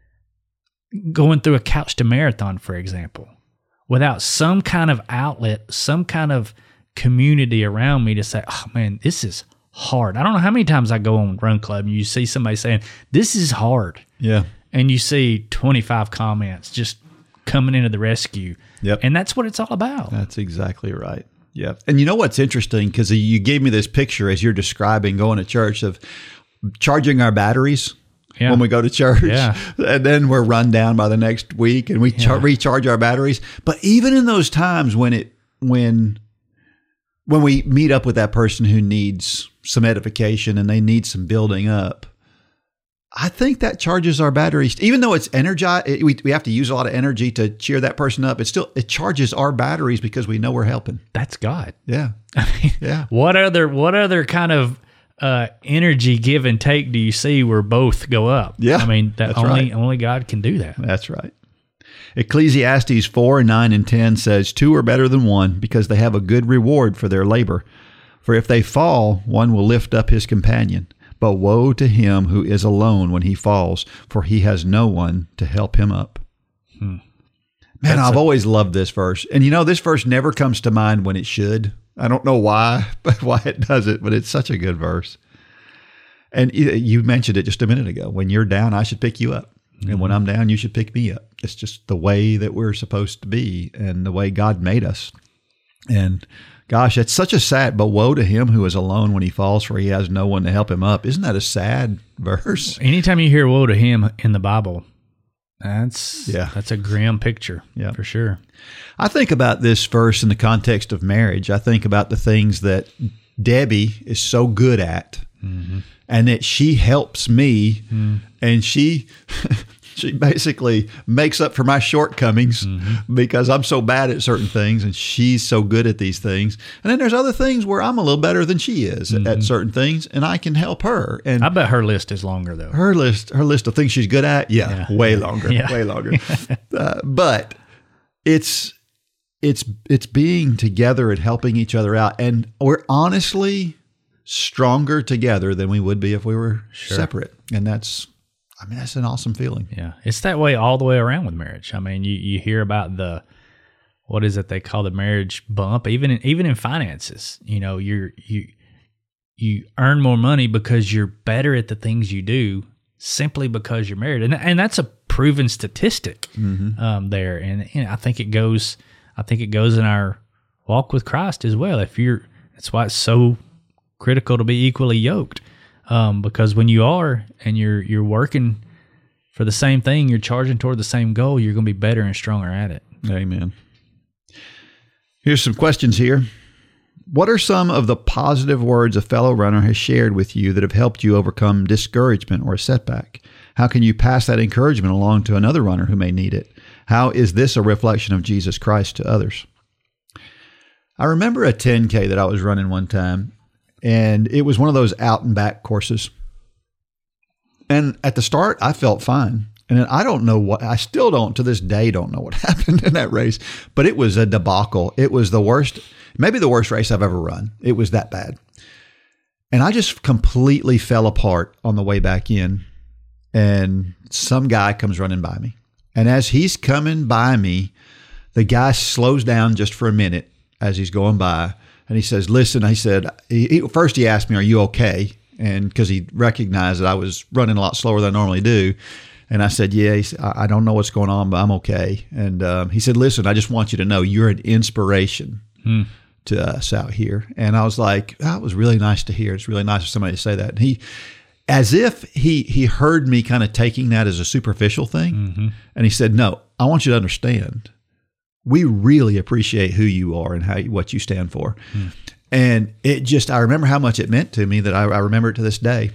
going through a couch to marathon, for example, without some kind of outlet, some kind of community around me to say, oh man, this is hard. I don't know how many times I go on Run Club and you see somebody saying, this is hard. Yeah. And you see twenty-five comments just coming into the rescue. Yep. And that's what it's all about. That's exactly right. Yep. And you know what's interesting, because you gave me this picture as you're describing going to church of charging our batteries yeah. when we go to church. Yeah. And then we're run down by the next week and we yeah. char- recharge our batteries. But even in those times when it when when we meet up with that person who needs some edification and they need some building up, I think that charges our batteries. Even though it's energized, we we have to use a lot of energy to cheer that person up. It still it charges our batteries because we know we're helping. That's God. Yeah, I mean, yeah. What other what other kind of uh, energy give and take do you see where both go up? Yeah, I mean that that's only right. only God can do that. That's right. Ecclesiastes four nine and ten says, "Two are better than one, because they have a good reward for their labor. For if they fall, one will lift up his companion. But woe to him who is alone when he falls, for he has no one to help him up." Hmm. Man, That's I've a- always loved this verse. And you know, this verse never comes to mind when it should. I don't know why, but why it doesn't, but it's such a good verse. And you mentioned it just a minute ago. When you're down, I should pick you up. Mm-hmm. And when I'm down, you should pick me up. It's just the way that we're supposed to be and the way God made us. And gosh, it's such a sad, but woe to him who is alone when he falls, for he has no one to help him up. Isn't that a sad verse? Anytime you hear woe to him in the Bible, that's yeah. that's a grim picture yeah. for sure. I think about this verse in the context of marriage. I think about the things that Debbie is so good at, mm-hmm. and that she helps me, mm. and she... She basically makes up for my shortcomings mm-hmm. because I'm so bad at certain things and she's so good at these things. And then there's other things where I'm a little better than she is mm-hmm. at certain things, and I can help her. And I bet her list is longer though. Her list, her list of things she's good at, yeah, yeah. way longer, yeah. way longer. uh, but it's it's it's being together and helping each other out. And we're honestly stronger together than we would be if we were sure. separate. And that's, I mean, that's an awesome feeling. Yeah. It's that way all the way around with marriage. I mean, you, you hear about the, what is it they call the marriage bump, even in, even in finances. You know, you're, you, you earn more money because you're better at the things you do simply because you're married. And, and that's a proven statistic mm-hmm. um, there. And you know, I think it goes, I think it goes in our walk with Christ as well. If you're, that's why it's so critical to be equally yoked, um, because when you are and you're you're working for the same thing, you're charging toward the same goal, you're going to be better and stronger at it. Amen. Here's some questions here. What are some of the positive words a fellow runner has shared with you that have helped you overcome discouragement or a setback? How can you pass that encouragement along to another runner who may need it? How is this a reflection of Jesus Christ to others? I remember a ten K that I was running one time, and it was one of those out and back courses. And at the start, I felt fine. And I don't know what, I still don't, to this day, don't know what happened in that race, but it was a debacle. It was the worst, maybe the worst race I've ever run. It was that bad. And I just completely fell apart on the way back in. And some guy comes running by me. And as he's coming by me, the guy slows down just for a minute as he's going by. And he says, listen, I said, he, he, first he asked me, are you okay? And because he recognized that I was running a lot slower than I normally do. And I said, yeah, he said, I don't know what's going on, but I'm okay. And um, he said, listen, I just want you to know you're an inspiration hmm. to us out here. And I was like, that was really nice to hear. It's really nice for somebody to say that. And he, as if he he heard me kind of taking that as a superficial thing. Mm-hmm. And he said, no, I want you to understand. We really appreciate who you are and how you, what you stand for. Hmm. And it just, I remember how much it meant to me that I, I remember it to this day.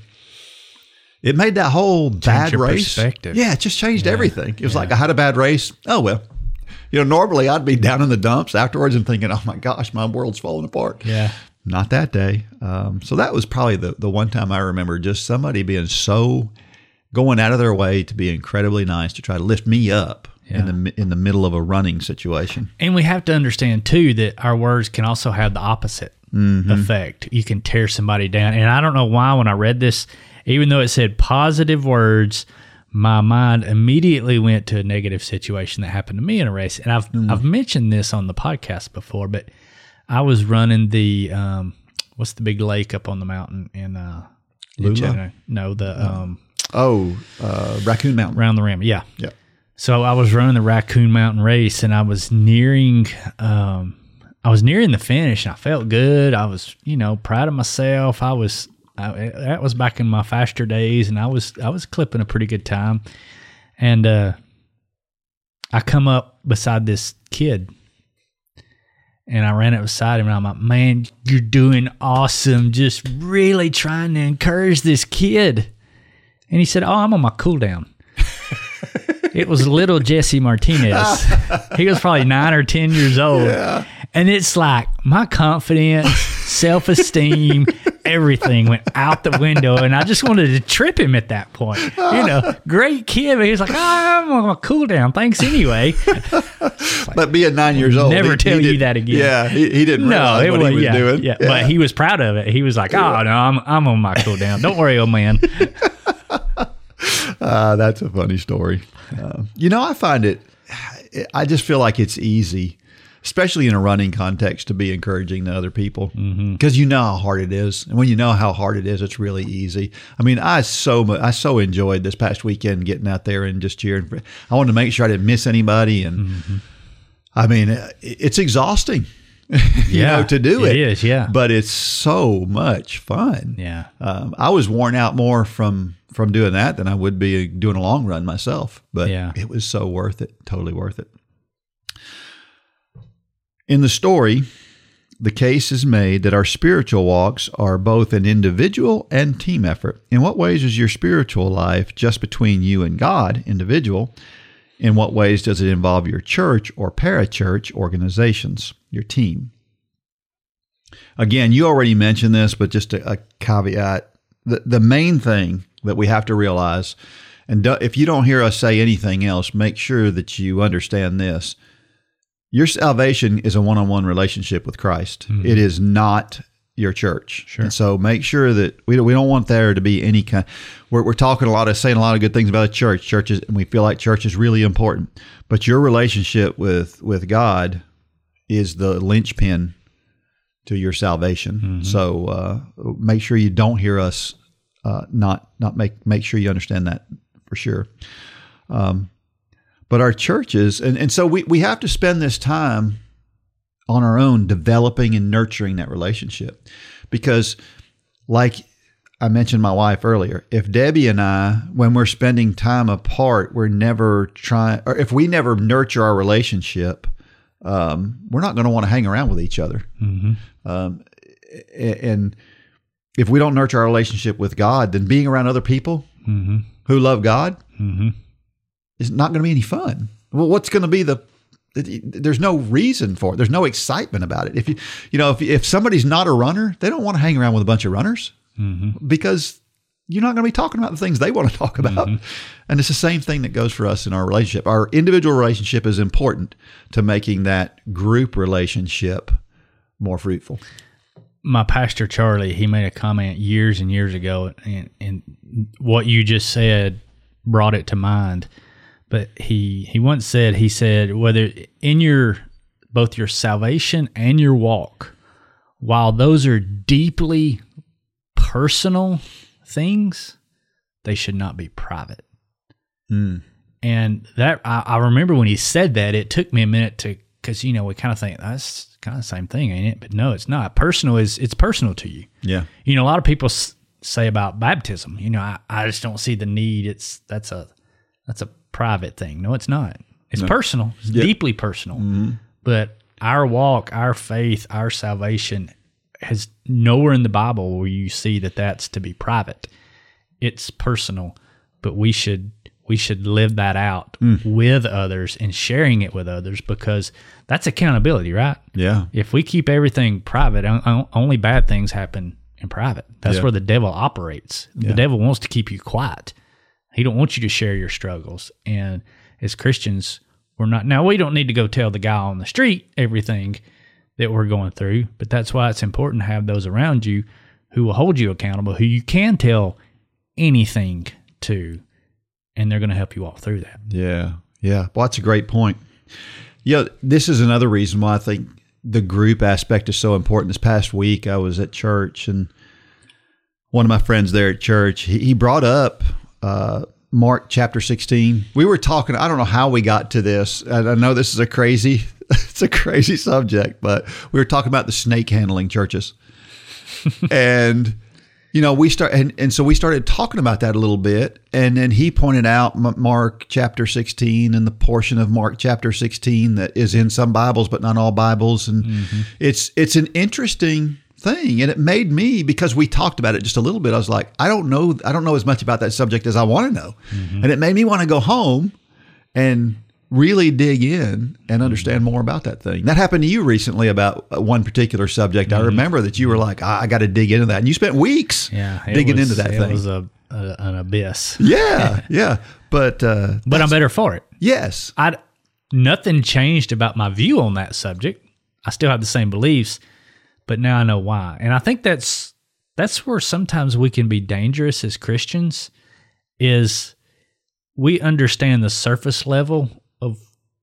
It made that whole Change bad your race. Perspective. Yeah, it just changed yeah. everything. It was yeah. like I had a bad race. Oh, well. You know, normally I'd be down in the dumps afterwards and thinking, oh my gosh, my world's falling apart. Yeah. Not that day. Um, so that was probably the, the one time I remember just somebody being so, going out of their way to be incredibly nice to try to lift me up yeah. in the in the middle of a running situation. And we have to understand too that our words can also have the opposite mm-hmm. effect. You can tear somebody down. And I don't know why when I read this, even though it said positive words, my mind immediately went to a negative situation that happened to me in a race. And I've mm. I've mentioned this on the podcast before, but I was running the um, what's the big lake up on the mountain in uh, Lula? No, the um, oh uh, Raccoon Mountain, around the rim. Yeah, yeah. So I was running the Raccoon Mountain race, and I was nearing um, I was nearing the finish, and I felt good. I was you know proud of myself. I was. I, that was back in my faster days, and I was I was clipping a pretty good time. And uh, I come up beside this kid, and I ran up beside him, and I'm like, man, you're doing awesome. Just really trying to encourage this kid. And he said, oh, I'm on my cool down. It was little Jesse Martinez. He was probably nine or ten years old. Yeah. And it's like my confidence, self-esteem, everything went out the window. And I just wanted to trip him at that point. You know, great kid. But he was like, oh, I'm on my cool down. Thanks anyway. Like, but being nine years old. Never he, tell he you did, that again. Yeah, he, he didn't realize no, what was, he was yeah, doing. Yeah. yeah, but he was proud of it. He was like, oh, no, I'm, I'm on my cool down. Don't worry, old man. Uh, that's a funny story. Uh, you know, I find it, I just feel like it's easy, especially in a running context, to be encouraging to other people because mm-hmm. you know how hard it is. And when you know how hard it is, it's really easy. I mean, I so much, I so enjoyed this past weekend getting out there and just cheering. For, I wanted to make sure I didn't miss anybody. And mm-hmm. I mean, it's exhausting. you yeah, know, to do it. It is, yeah. But it's so much fun. Yeah. Um, I was worn out more from, from doing that than I would be doing a long run myself. But yeah. it was so worth it. Totally worth it. In the story, the case is made that our spiritual walks are both an individual and team effort. In what ways is your spiritual life just between you and God, individual? In what ways does it involve your church or parachurch organizations, your team? Again, you already mentioned this, but just a, a caveat. The, the main thing that we have to realize, and do, if you don't hear us say anything else, make sure that you understand this. your salvation is a one-on-one relationship with Christ. Mm-hmm. It is not your church. Sure. And so make sure that we don't, we don't want there to be any kind. We're, we're talking a lot of saying a lot of good things about a church, churches, and we feel like church is really important. But your relationship with with God is the linchpin to your salvation. Mm-hmm. So uh, make sure you don't hear us. Uh, not not make make sure you understand that for sure. Um, but our churches, and, and so we we have to spend this time on our own developing and nurturing that relationship, because like I mentioned my wife earlier, if Debbie and I, when we're spending time apart, we're never trying, or if we never nurture our relationship, um, we're not going to want to hang around with each other. Mm-hmm. Um, and if we don't nurture our relationship with God, then being around other people mm-hmm. who love God mm-hmm. is not going to be any fun. Well, what's going to be the There's no reason for it. There's no excitement about it. If you, you know, if if somebody's not a runner, they don't want to hang around with a bunch of runners mm-hmm. because you're not going to be talking about the things they want to talk about. Mm-hmm. And it's the same thing that goes for us in our relationship. Our individual relationship is important to making that group relationship more fruitful. My pastor, Charlie, he made a comment years and years ago, and, and what you just said brought it to mind. But he, he once said, he said, whether in your, both your salvation and your walk, while those are deeply personal things, they should not be private. Mm. And that, I, I remember when he said that, it took me a minute to, because, you know, we kind of think, that's kind of the same thing, ain't it? But no, it's not. Personal is, it's personal to you. Yeah. You know, a lot of people s- say about baptism, you know, I, I just don't see the need. It's, that's a, that's a, private thing. No, it's not. It's no. personal. It's yep. deeply personal. Mm-hmm. But our walk, our faith, our salvation has nowhere in the Bible where you see that that's to be private. It's personal, but we should we should live that out mm. with others and sharing it with others, because that's accountability, right? Yeah. If we keep everything private, only bad things happen in private. That's yeah. where the devil operates. The yeah. devil wants to keep you quiet. He don't want you to share your struggles. And as Christians, we're not, now we don't need to go tell the guy on the street everything that we're going through, but that's why it's important to have those around you who will hold you accountable, who you can tell anything to, and they're going to help you walk through that. Yeah. Yeah. Well, that's a great point. Yeah. This is another reason why I think the group aspect is so important. This past week, I was at church, and one of my friends there at church, he, he brought up Uh, Mark chapter sixteen. We were talking, I don't know how we got to this. I, I know this is a crazy, it's a crazy subject, but we were talking about the snake handling churches. and, you know, we start, and, and so we started talking about that a little bit. And then he pointed out Mark chapter sixteen and the portion of Mark chapter sixteen that is in some Bibles, but not all Bibles. And mm-hmm. it's, it's an interesting thing. And it made me, because we talked about it just a little bit, I was like, I don't know, I don't know as much about that subject as I want to know. Mm-hmm. And it made me want to go home and really dig in and understand mm-hmm. more about that thing. That happened to you recently about one particular subject. Mm-hmm. I remember that you were like, I, I got to dig into that. And you spent weeks yeah, digging was, into that it thing. It was a, a, an abyss. Yeah, yeah. But uh, but I'm better for it. Yes. I nothing changed about my view on that subject. I still have the same beliefs, but now I know why. And I think that's that's where sometimes we can be dangerous as Christians, is we understand the surface level of,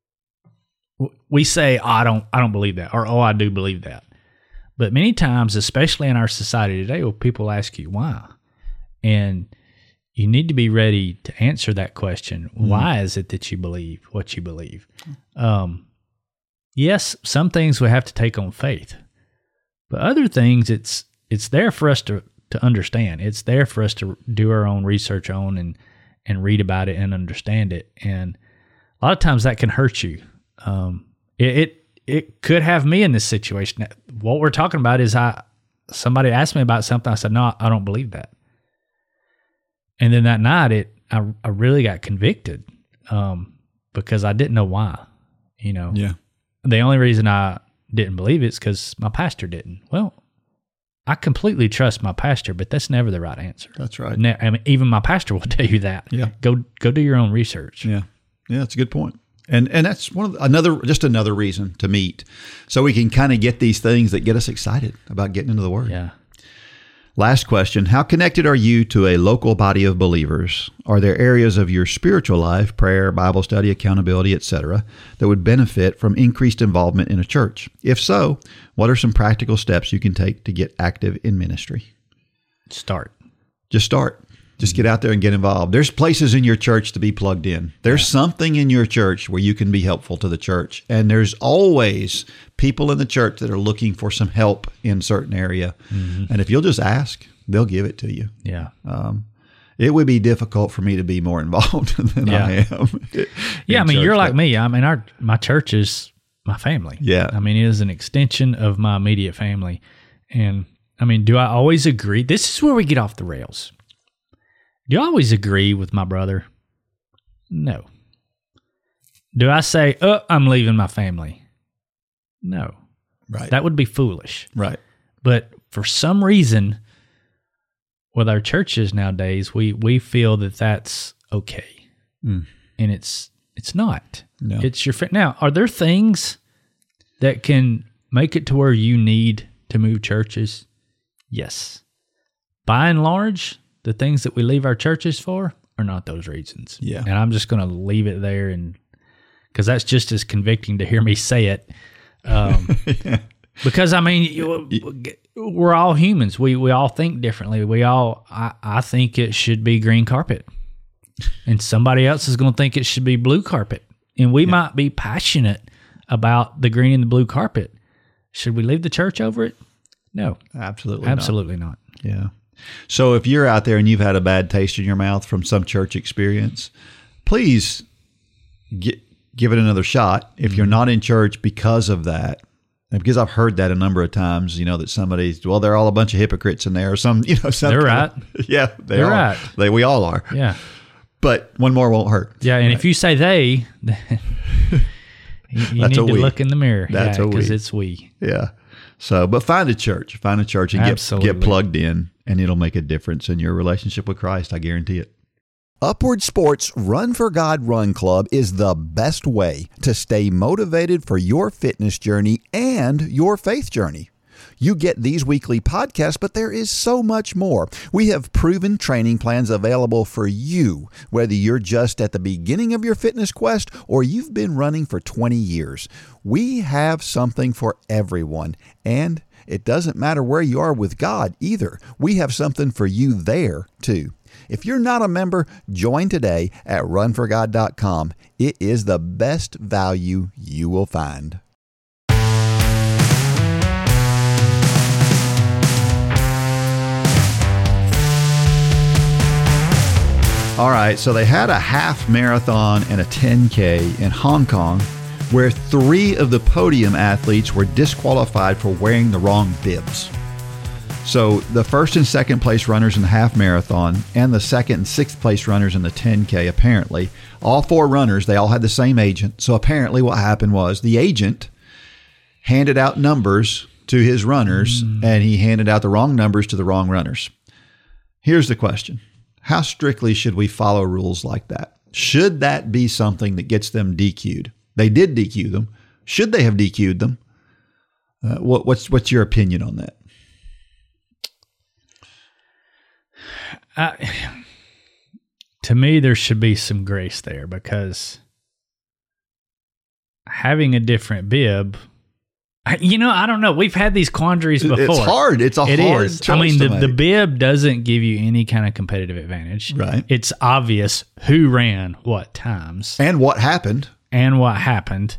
we say, oh, I don't I don't believe that, or oh, I do believe that. But many times, especially in our society today, well, people ask you why. And you need to be ready to answer that question. Mm. Why is it that you believe what you believe? Um, yes, some things we have to take on faith. But other things, it's it's there for us to, to understand. It's there for us to do our own research on and, and read about it and understand it. And a lot of times that can hurt you. Um, it, it it could have me in this situation. What we're talking about is I somebody asked me about something. I said, no, I don't believe that. And then that night, it I, I really got convicted um, because I didn't know why. You know, yeah. The only reason I didn't believe it is because my pastor didn't. Well, I completely trust my pastor, but that's never the right answer. That's right. Ne- I mean, even my pastor will tell you that. Yeah. Go go do your own research. Yeah. Yeah, that's a good point. And and that's one of the, another just another reason to meet, so we can kind of get these things that get us excited about getting into the Word. Yeah. Last question. How connected are you to a local body of believers? Are there areas of your spiritual life, prayer, Bible study, accountability, et cetera, that would benefit from increased involvement in a church? If so, what are some practical steps you can take to get active in ministry? Start. Just start. Just get out there and get involved. There's places in your church to be plugged in. There's yeah. something in your church where you can be helpful to the church. And there's always people in the church that are looking for some help in a certain area. Mm-hmm. And if you'll just ask, they'll give it to you. Yeah. Um, it would be difficult for me to be more involved than yeah. I am. Yeah, I mean, you're like me. I mean, our my church is my family. Yeah. I mean, it is an extension of my immediate family. And, I mean, do I always agree? This is where we get off the rails. Do you always agree with my brother? No. Do I say, oh, I'm leaving my family? No. Right. That would be foolish. Right. But for some reason, with our churches nowadays, we, we feel that that's okay. Mm. And it's it's not. No. It's your fa- Now, are there things that can make it to where you need to move churches? Yes. By and large, the things that we leave our churches for are not those reasons. Yeah. And I'm just going to leave it there, and because that's just as convicting to hear me say it. Um, yeah. Because, I mean, you, we're all humans. We we all think differently. We all, I, I think it should be green carpet. And somebody else is going to think it should be blue carpet. And we yeah. might be passionate about the green and the blue carpet. Should we leave the church over it? No. Absolutely Absolutely not. not. Yeah. So if you're out there and you've had a bad taste in your mouth from some church experience, please get, give it another shot. If you're not in church because of that, and because I've heard that a number of times, you know, that somebody's, well, they're all a bunch of hypocrites in there or some, you know, something. They're right. Yeah, they they're are. right. They, we all are. Yeah. But one more won't hurt. Yeah, and right. if you say they, you, you need to we. look in the mirror. That's yeah, a we. Because it's we. Yeah. So, but find a church. Find a church and get, get plugged in, and it'll make a difference in your relationship with Christ. I guarantee it. Upward Sports Run for God Run Club is the best way to stay motivated for your fitness journey and your faith journey. You get these weekly podcasts, but there is so much more. We have proven training plans available for you, whether you're just at the beginning of your fitness quest or you've been running for twenty years. We have something for everyone, and it doesn't matter where you are with God either. We have something for you there, too. If you're not a member, join today at run for god dot com. It is the best value you will find. All right, so they had a half marathon and a ten K in Hong Kong where three of the podium athletes were disqualified for wearing the wrong bibs. So the first and second place runners in the half marathon and the second and sixth place runners in the ten K, apparently, all four runners, they all had the same agent. So apparently what happened was the agent handed out numbers to his runners mm. and he handed out the wrong numbers to the wrong runners. Here's the question. How strictly should we follow rules like that? Should that be something that gets them D Q'd? They did D Q them. Should they have D Q'd them? Uh, what, what's what's your opinion on that? Uh, to me, there should be some grace there because having a different bib, you know, I don't know. We've had these quandaries before. It's hard. It's a it hard is. choice I mean, the, to make. the bib doesn't give you any kind of competitive advantage. Right. It's obvious who ran what times. And what happened. And what happened.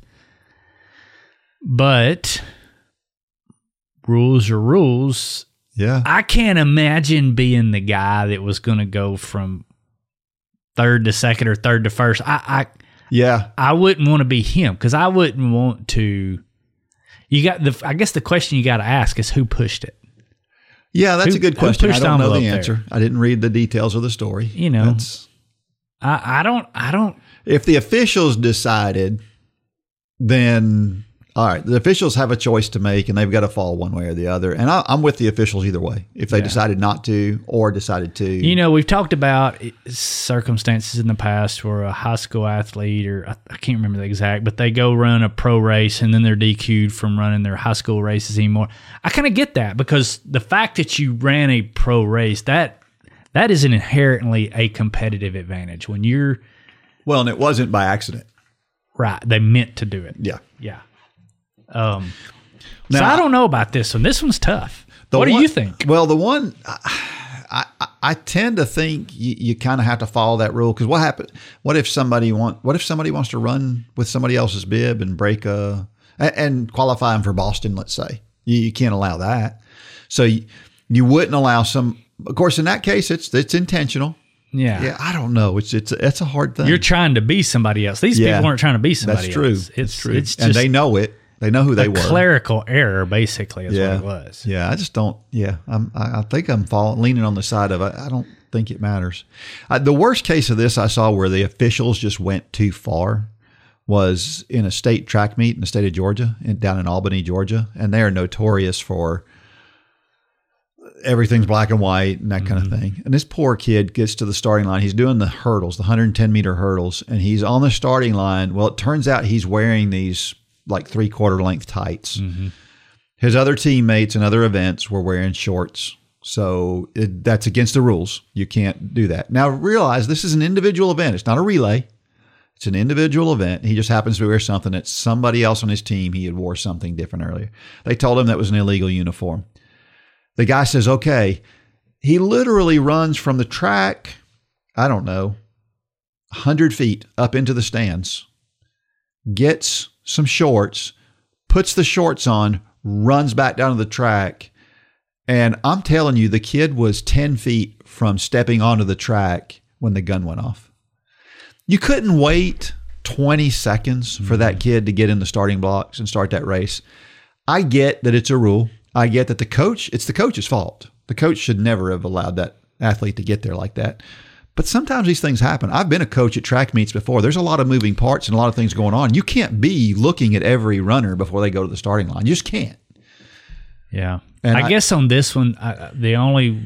But rules are rules. Yeah. I can't imagine being the guy that was going to go from third to second or third to first. I, I yeah. I wouldn't want to be him because I wouldn't want to. You got the. I guess the question you got to ask is who pushed it. Yeah, that's who, a good question. I don't know the answer. There? I didn't read the details of the story. You know, that's, I, I don't. I don't. If the officials decided, then All right, the officials have a choice to make, and they've got to fall one way or the other. And I, I'm with the officials either way. If they Yeah. decided not to or decided to. You know, we've talked about circumstances in the past where a high school athlete, or I, I can't remember the exact, but they go run a pro race and then they're D Q'd from running their high school races anymore. I kind of get that, because the fact that you ran a pro race, that that is an inherently a competitive advantage. When you're Well, and it wasn't by accident. right, they meant to do it. Yeah. Yeah. Um, so Now, I don't know about this one. This one's tough. The What do one- you think? Well, the one I, I, I tend to think you, you kind of have to follow that rule, because what happen? What if somebody want? What if somebody wants to run with somebody else's bib and break a and, and qualify them for Boston? Let's say you, you can't allow that. So you, you wouldn't allow some. Of course, in that case, it's it's intentional. Yeah. Yeah, I don't know. It's it's it's a hard thing. You're trying to be somebody else. These Yeah. people aren't trying to be somebody That's true. else. It's That's true. It's just and they know it. They know who they a were. clerical error, basically, is Yeah. what it was. Yeah, I just don't. Yeah, I'm, I I think I'm falling, leaning on the side of I, I don't think it matters. I, the worst case of this I saw where the officials just went too far was in a state track meet in the state of Georgia, in, down in Albany, Georgia, and they are notorious for everything's black and white and that kind of thing. And this poor kid gets to the starting line. He's doing the hurdles, the one hundred ten meter hurdles, and he's on the starting line. Well, it turns out he's wearing these like three quarter length tights. Mm-hmm. His other teammates in other events were wearing shorts. So it, that's against the rules. You can't do that. Now realize this is an individual event. It's not a relay. It's an individual event. He just happens to wear something that somebody else on his team, he had wore something different earlier. They told him that was an illegal uniform. The guy says, okay. He literally runs from the track, I don't know, one hundred feet up into the stands, gets some shorts, puts the shorts on, runs back down to the track. And I'm telling you, the kid was ten feet from stepping onto the track when the gun went off. You couldn't wait twenty seconds for that kid to get in the starting blocks and start that race. I get that it's a rule. I get that the coach, it's the coach's fault. The coach should never have allowed that athlete to get there like that. But sometimes these things happen. I've been a coach at track meets before. There's a lot of moving parts and a lot of things going on. You can't be looking at every runner before they go to the starting line. You just can't. Yeah. And I, I- guess on this one, I, the only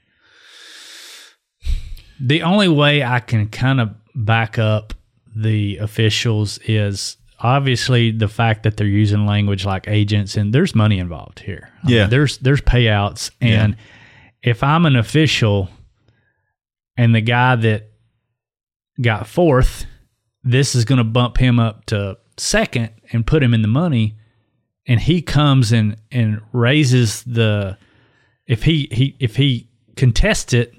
the only way I can kind of back up the officials is obviously the fact that they're using language like agents, and there's money involved here. I Yeah. mean, there's there's payouts, and if I'm an official and the guy that got fourth, this is going to bump him up to second and put him in the money. And he comes and, and raises the, if he, he if he contests it,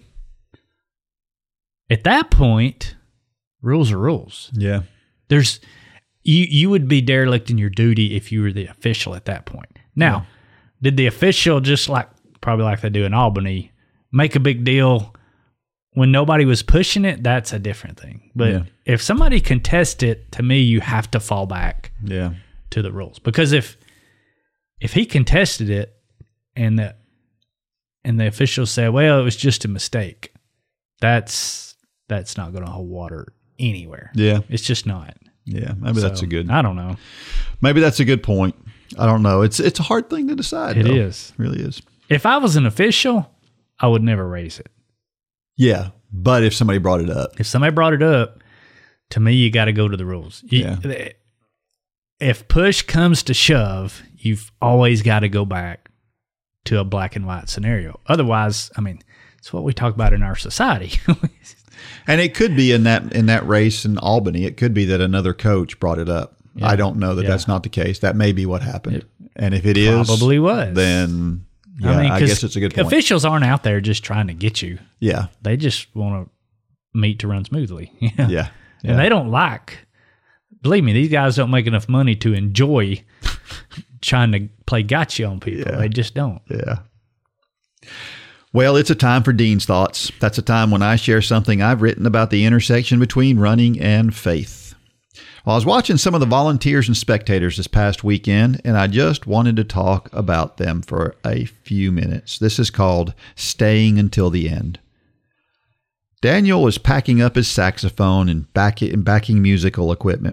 at that point, rules are rules. Yeah. There's you you would be derelict in your duty if you were the official at that point. Now, Yeah. did the official, just like probably like they do in Albany, make a big deal when nobody was pushing it? That's a different thing. But Yeah. if somebody contests it, to me, you have to fall back Yeah. to the rules, because if if he contested it and the and the officials say, well, it was just a mistake, that's that's not going to hold water anywhere. Yeah. It's just not. Yeah. Maybe that's So, a good, I don't know. maybe that's a good point. I don't know. It's, it's a hard thing to decide. It though. is. It really is. If I was an official, I would never raise it. Yeah. But if somebody brought it up, If somebody brought it up, to me, you got to go to the rules. You, Yeah. If push comes to shove, you've always got to go back to a black and white scenario. Otherwise, I mean, it's what we talk about in our society. and it could be in that, in that race in Albany, it could be that another coach brought it up. Yeah. I don't know that Yeah. that's not the case. That may be what happened. And if it is, Probably was. then yeah, I, I mean, 'cause guess it's a good point. officials aren't out there just trying to get you. yeah. They just want to meet to run smoothly. Yeah. Yeah. And they don't like, believe me, these guys don't make enough money to enjoy trying to play gotcha on people. Yeah. They just don't. Yeah. Well, it's a time for Dean's Thoughts. That's a time when I share something I've written about the intersection between running and faith. Well, I was watching some of the volunteers and spectators this past weekend, and I just wanted to talk about them for a few minutes. This is called Staying Until the End. Daniel was packing up his saxophone and, back, and backing musical equipment.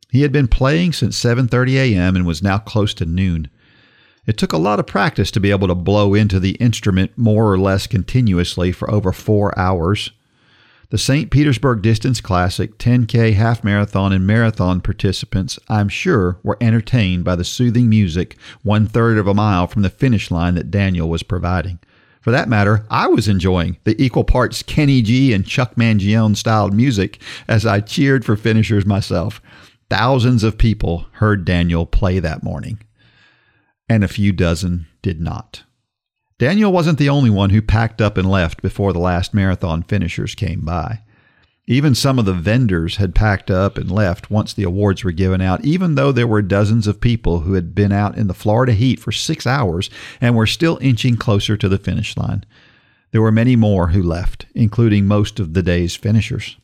He had been playing since seven thirty a.m. and was now close to noon. It took a lot of practice to be able to blow into the instrument more or less continuously for over four hours. The Saint Petersburg Distance Classic, ten K half marathon and marathon participants, I'm sure, were entertained by the soothing music one-third of a mile from the finish line that Daniel was providing. For that matter, I was enjoying the equal parts Kenny G and Chuck Mangione-styled music as I cheered for finishers myself. Thousands of people heard Daniel play that morning, and a few dozen did not. Daniel wasn't the only one who packed up and left before the last marathon finishers came by. Even some of the vendors had packed up and left once the awards were given out, even though there were dozens of people who had been out in the Florida heat for six hours and were still inching closer to the finish line. There were many more who left, including most of the day's finishers.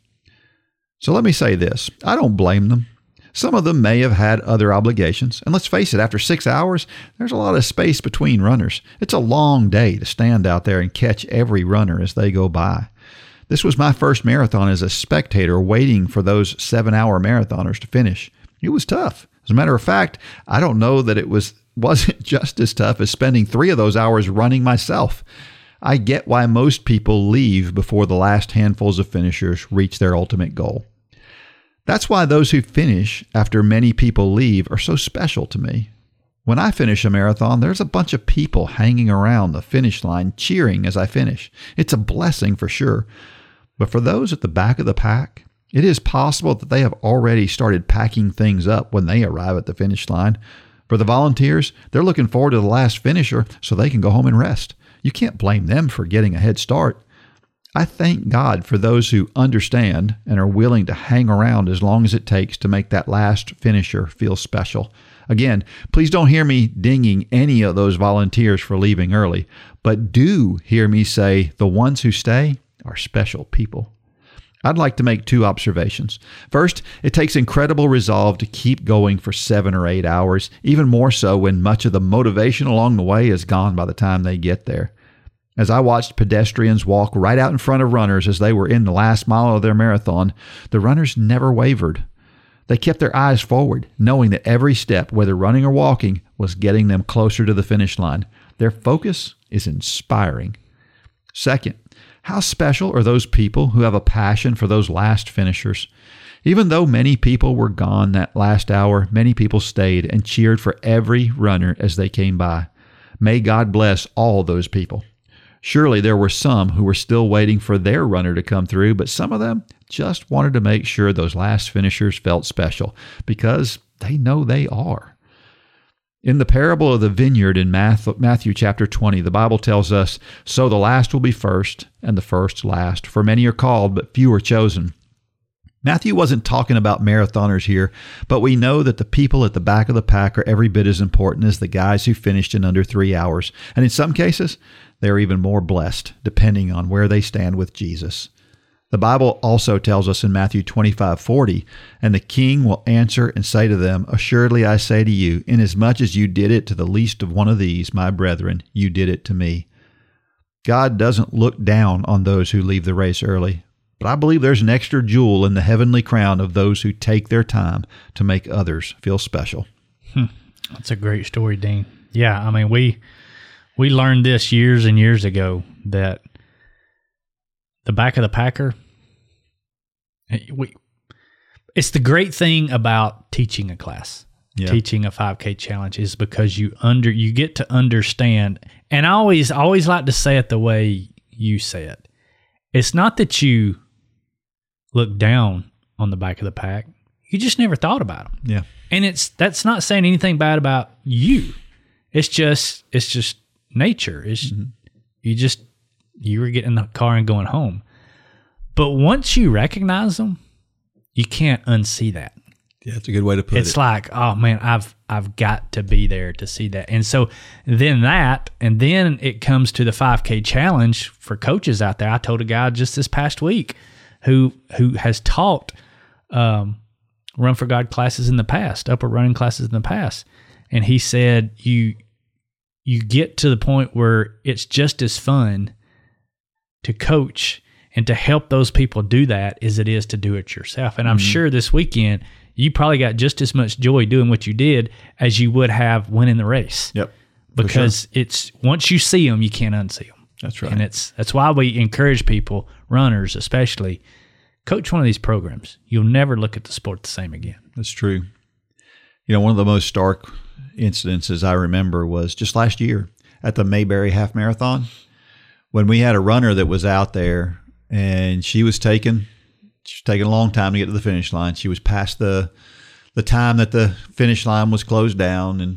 So let me say this, I don't blame them. Some of them may have had other obligations, and let's face it, after six hours, there's a lot of space between runners. It's a long day to stand out there and catch every runner as they go by. This was my first marathon as a spectator waiting for those seven-hour marathoners to finish. It was tough. As a matter of fact, I don't know that it was, wasn't just as tough as spending three of those hours running myself. I get why most people leave before the last handfuls of finishers reach their ultimate goal. That's why those who finish after many people leave are so special to me. When I finish a marathon, there's a bunch of people hanging around the finish line cheering as I finish. It's a blessing for sure. But for those at the back of the pack, it is possible that they have already started packing things up when they arrive at the finish line. For the volunteers, they're looking forward to the last finisher so they can go home and rest. You can't blame them for getting a head start. I thank God for those who understand and are willing to hang around as long as it takes to make that last finisher feel special. Again, please don't hear me dinging any of those volunteers for leaving early, but do hear me say the ones who stay are special people. I'd like to make two observations. First, it takes incredible resolve to keep going for seven or eight hours, even more so when much of the motivation along the way is gone by the time they get there. As I watched pedestrians walk right out in front of runners as they were in the last mile of their marathon, the runners never wavered. They kept their eyes forward, knowing that every step, whether running or walking, was getting them closer to the finish line. Their focus is inspiring. Second, how special are those people who have a passion for those last finishers? Even though many people were gone that last hour, many people stayed and cheered for every runner as they came by. May God bless all those people. Surely there were some who were still waiting for their runner to come through, but some of them just wanted to make sure those last finishers felt special because they know they are. In the parable of the vineyard in Matthew chapter twenty, the Bible tells us, "So the last will be first, and the first last. For many are called, but few are chosen." Matthew wasn't talking about marathoners here, but we know that the people at the back of the pack are every bit as important as the guys who finished in under three hours. And in some cases, they're even more blessed, depending on where they stand with Jesus. The Bible also tells us in Matthew twenty-five forty, "And the king will answer and say to them, Assuredly I say to you, inasmuch as you did it to the least of one of these, my brethren, you did it to me." God doesn't look down on those who leave the race early, but I believe there's an extra jewel in the heavenly crown of those who take their time to make others feel special. Hmm. That's a great story, Dean. Yeah, I mean, we we learned this years and years ago that the back of the packer, we, it's the great thing about teaching a class, yeah. teaching a five K challenge is because you under you get to understand, and I always always like to say it the way you say it. It's not that you look down on the back of the pack. You just never thought about them. Yeah. And it's that's not saying anything bad about you. It's just it's just nature. It's mm-hmm. you just you were getting in the car and going home. But once you recognize them, you can't unsee that. Yeah, that's a good way to put it's it. It's like, oh man, I've I've got to be there to see that. And so then that, and then it comes to the five K challenge for coaches out there. I told a guy just this past week who who has taught um, Run for God classes in the past, upper running classes in the past, and he said you you get to the point where it's just as fun to coach and to help those people do that as it is to do it yourself. And I'm mm-hmm. sure this weekend you probably got just as much joy doing what you did as you would have winning the race. Yep. Because sure. it's once you see them, you can't unsee them. That's right. And it's that's why we encourage people, runners especially, coach one of these programs. You'll never look at the sport the same again. That's true. You know, one of the most stark incidences I remember was just last year at the Mayberry Half Marathon when we had a runner that was out there and she was taking she was taking a long time to get to the finish line. She was past the the time that the finish line was closed down, and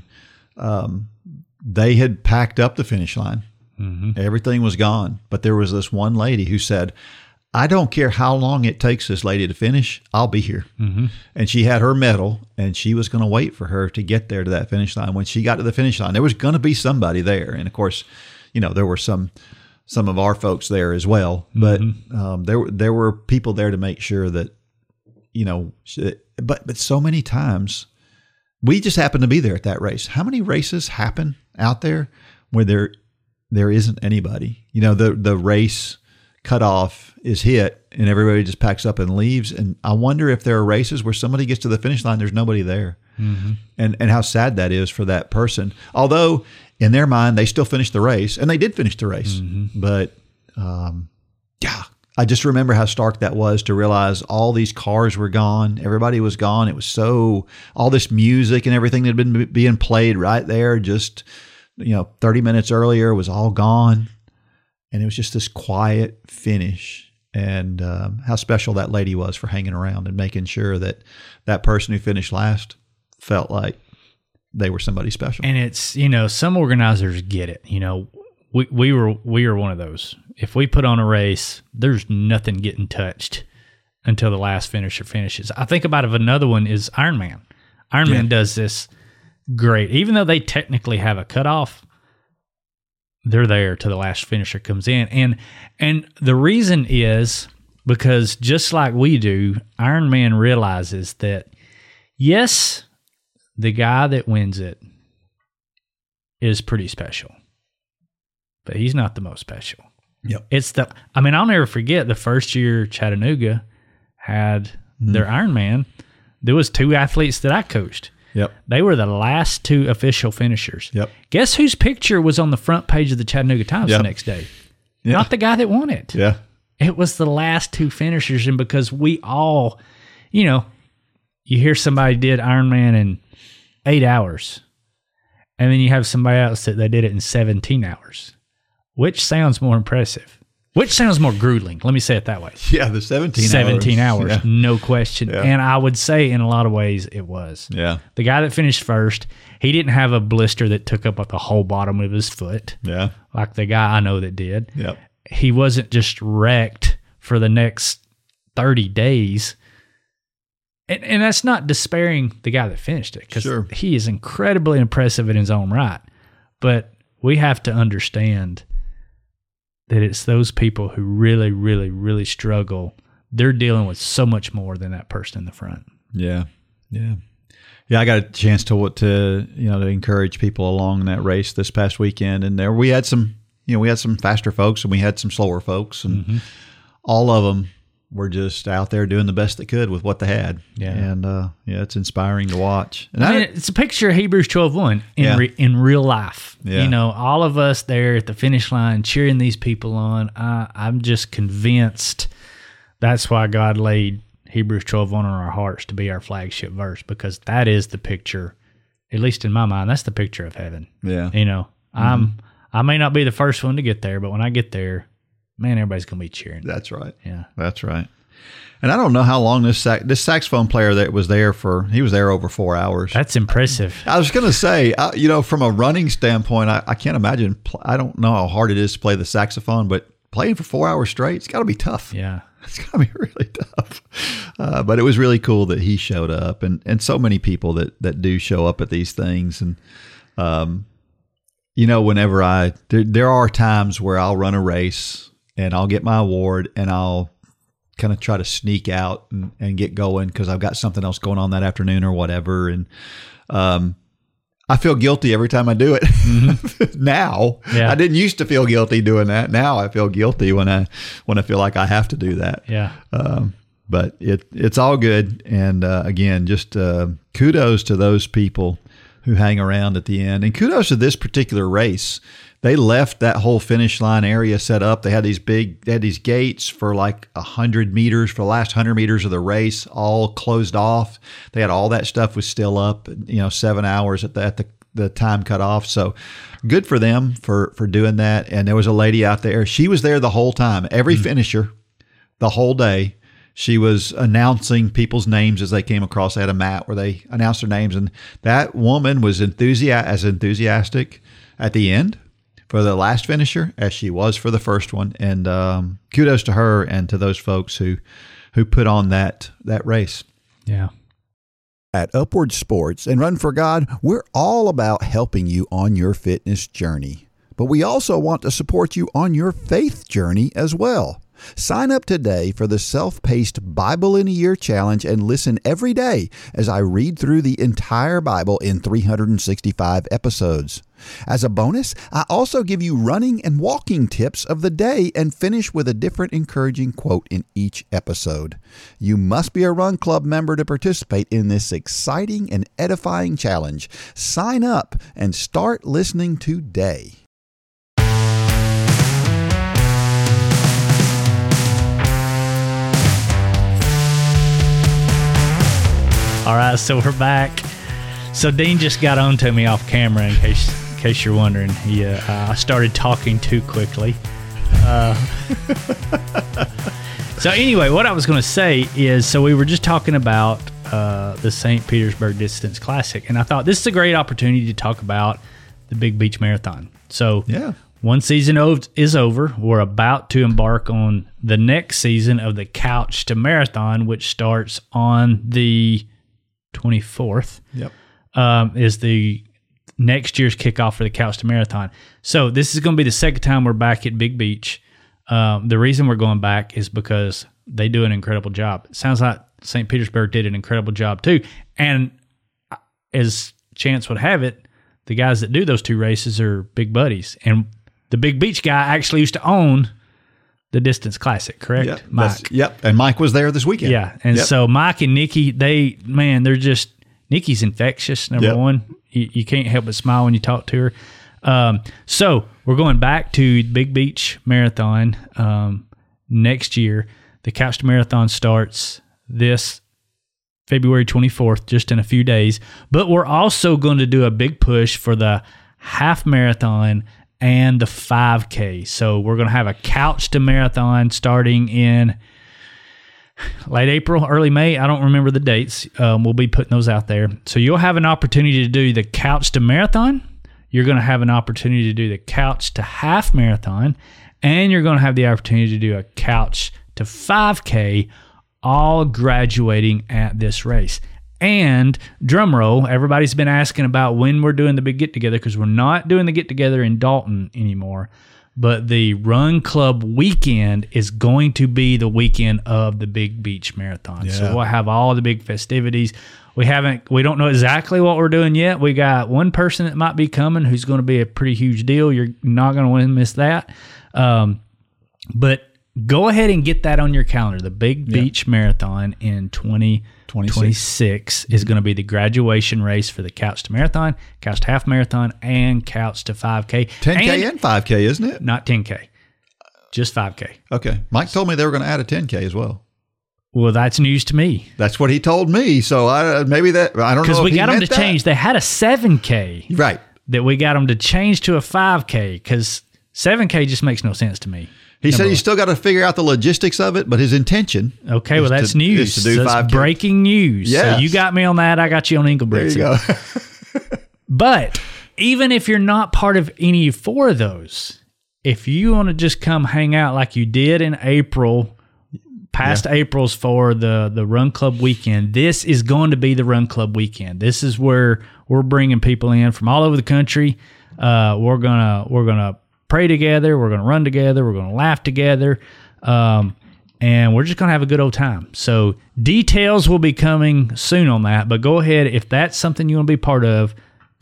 um, they had packed up the finish line. Mm-hmm. Everything was gone. But there was this one lady who said, I don't care how long it takes this lady to finish, I'll be here. Mm-hmm. And she had her medal, and she was going to wait for her to get there to that finish line. When she got to the finish line, there was going to be somebody there. And, of course, you know, there were some some of our folks there as well. But mm-hmm. um, there, there were people there to make sure that, you know, but but so many times we just happened to be there at that race. How many races happen out there where there there isn't anybody? You know, the the race cutoff is hit and everybody just packs up and leaves. And I wonder if there are races where somebody gets to the finish line, there's nobody there. Mm-hmm. And and how sad that is for that person. Although in their mind, they still finished the race, and they did finish the race. Mm-hmm. But um, yeah, I just remember how stark that was to realize all these cars were gone. Everybody was gone. It was so, all this music and everything that had been being played right there just, you know, thirty minutes earlier was all gone. And it was just this quiet finish, and um, how special that lady was for hanging around and making sure that that person who finished last felt like they were somebody special. And it's, you know, some organizers get it. You know, we, we were we were one of those. If we put on a race, there's nothing getting touched until the last finisher finishes. I think about it, another one is Ironman. Ironman yeah. does this great. Even though they technically have a cutoff, they're there till the last finisher comes in. And and the reason is because just like we do, Ironman realizes that, yes, the guy that wins it is pretty special, but he's not the most special. Yep. It's the, I mean, I'll never forget the first year Chattanooga had mm. their Ironman. There was two athletes that I coached. Yep. They were the last two official finishers. Yep. Guess whose picture was on the front page of the Chattanooga Times yep. the next day? Yeah. Not the guy that won it. Yeah. It was the last two finishers. And because we all, you know, you hear somebody did Ironman in eight hours, and then you have somebody else that they did it in seventeen hours. Which sounds more impressive? Which sounds more grueling? Let me say it that way. Yeah, the seventeen, seventeen hours. hours, yeah. no question. Yeah. And I would say in a lot of ways it was. Yeah. The guy that finished first, he didn't have a blister that took up like the whole bottom of his foot. Yeah. Like the guy I know that did. Yep. He wasn't just wrecked for the next thirty days. And, and that's not despairing the guy that finished it, because sure. he is incredibly impressive in his own right. But we have to understand that it's those people who really, really, really struggle. They're dealing with so much more than that person in the front. Yeah, yeah, yeah. I got a chance to to you know to encourage people along that race this past weekend, and there we had some you know we had some faster folks and we had some slower folks, and mm-hmm. all of them were just out there doing the best they could with what they had. Yeah, and uh, yeah, it's inspiring to watch. And I mean, it's a picture of Hebrews twelve one in yeah. re, in real life. Yeah. You know, all of us there at the finish line cheering these people on. Uh, I'm just convinced that's why God laid Hebrews twelve one on our hearts to be our flagship verse, because that is the picture, at least in my mind, that's the picture of heaven. Yeah, you know, mm-hmm. I'm I may not be the first one to get there, but when I get there, man, everybody's going to be cheering. That's right. Yeah. That's right. And I don't know how long this sax, this saxophone player that was there for, he was there over four hours. That's impressive. I, I was going to say, uh, you know, from a running standpoint, I, I can't imagine, I don't know how hard it is to play the saxophone, but playing for four hours straight, it's got to be tough. Yeah. It's got to be really tough. Uh, but it was really cool that he showed up, and, and so many people that, that do show up at these things. And, um, you know, whenever I, there, there are times where I'll run a race and I'll get my award and I'll kind of try to sneak out and, and get going because I've got something else going on that afternoon or whatever. And um, I feel guilty every time I do it. Mm-hmm. Now, yeah. I didn't used to feel guilty doing that. Now I feel guilty when I when I feel like I have to do that. Yeah. Um, but it it's all good. And uh, again, just uh, kudos to those people who hang around at the end, and kudos to this particular race. They left that whole finish line area set up. They had these big, they had these gates for like a hundred meters for the last hundred meters of the race, all closed off. They had all that stuff was still up, you know, seven hours at the, at the, the time cut off. So good for them for, for doing that. And there was a lady out there. She was there the whole time, every mm-hmm. finisher, the whole day. She was announcing people's names as they came across. They had a mat where they announced their names. And that woman was enthusi- as enthusiastic at the end for the last finisher as she was for the first one. And um, kudos to her and to those folks who who put on that that race. Yeah. At Upward Sports and Run for God, we're all about helping you on your fitness journey. But we also want to support you on your faith journey as well. Sign up today for the self-paced Bible in a Year Challenge and listen every day as I read through the entire Bible in three hundred sixty-five episodes. As a bonus, I also give you running and walking tips of the day and finish with a different encouraging quote in each episode. You must be a Run Club member to participate in this exciting and edifying challenge. Sign up and start listening today. All right, so we're back. So Dean just got on to me off camera, in case in case you're wondering. He, uh, I started talking too quickly. Uh, so anyway, what I was going to say is, so we were just talking about uh, the Saint Petersburg Distance Classic, and I thought this is a great opportunity to talk about the Big Beach Marathon. So yeah. One season is over. We're about to embark on the next season of the Couch to Marathon, which starts on the twenty-fourth. Yep. Um, is the next year's kickoff for the Couch to Marathon. So this is going to be the second time we're back at Big Beach. Um, the reason we're going back is because they do an incredible job. It sounds like Saint Petersburg did an incredible job too. And as chance would have it, the guys that do those two races are big buddies. And the Big Beach guy actually used to own the Distance Classic, correct? Yep, Mike. Yep. And Mike was there this weekend. Yeah. And yep. so Mike and Nikki, they, man, they're just, Nikki's infectious, number yep. one. You, you can't help but smile when you talk to her. Um, so we're going back to Big Beach Marathon um, next year. The Couch to Marathon starts this February twenty-fourth, just in a few days. But we're also going to do a big push for the half marathon and the five K. So we're going to have a Couch to Marathon starting in late April, early May. I don't remember the dates. Um, we'll be putting those out there. So you'll have an opportunity to do the Couch to Marathon. You're going to have an opportunity to do the Couch to Half Marathon. And you're going to have the opportunity to do a Couch to five K, all graduating at this race. And drum roll, everybody's been asking about when we're doing the big get-together, because we're not doing the get-together in Dalton anymore. But the Run Club weekend is going to be the weekend of the Big Beach Marathon. Yeah. So we'll have all the big festivities. We haven't, we don't know exactly what we're doing yet. We got one person that might be coming who's going to be a pretty huge deal. You're not going to want to miss that. Um, but go ahead and get that on your calendar. The Big yeah. Beach Marathon in twenty twenty-six is going to be the graduation race for the Couch to Marathon, Couch to Half Marathon, and Couch to five K. ten K and, and five K, isn't it? Not ten K, just five K. Okay. Mike told me they were going to add a ten K as well. Well, that's news to me. That's what he told me. So I maybe that, I don't know. Because we if got them to that. change. They had a seven K. Right. That we got them to change to a five K, because seven K just makes no sense to me. He said he's still got to figure out the logistics of it, but his intention. Okay, well, that's to, news. Is to do so that's breaking news. Yes. So you got me on that. I got you on Engelbert. There you go. But even if you're not part of any four of those, if you want to just come hang out like you did in April, past yeah. April's for the, the Run Club weekend, this is going to be the Run Club weekend. This is where we're bringing people in from all over the country. Uh, we're gonna we're gonna pray together. We're going to run together. We're going to laugh together. Um, and we're just going to have a good old time. So details will be coming soon on that. But go ahead. If that's something you want to be part of,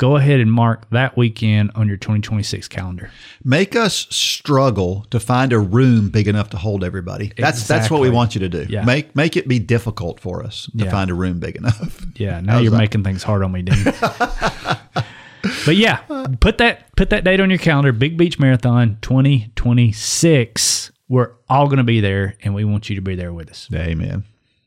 go ahead and mark that weekend on your twenty twenty-six calendar. Make us struggle to find a room big enough to hold everybody. That's Exactly. that's what we want you to do. Yeah. Make make it be difficult for us to Yeah. find a room big enough. Yeah, now How's you're that? making things hard on me, Dean. But yeah, put that put that date on your calendar. Big Beach Marathon twenty twenty-six. We're all going to be there, and we want you to be there with us. Amen.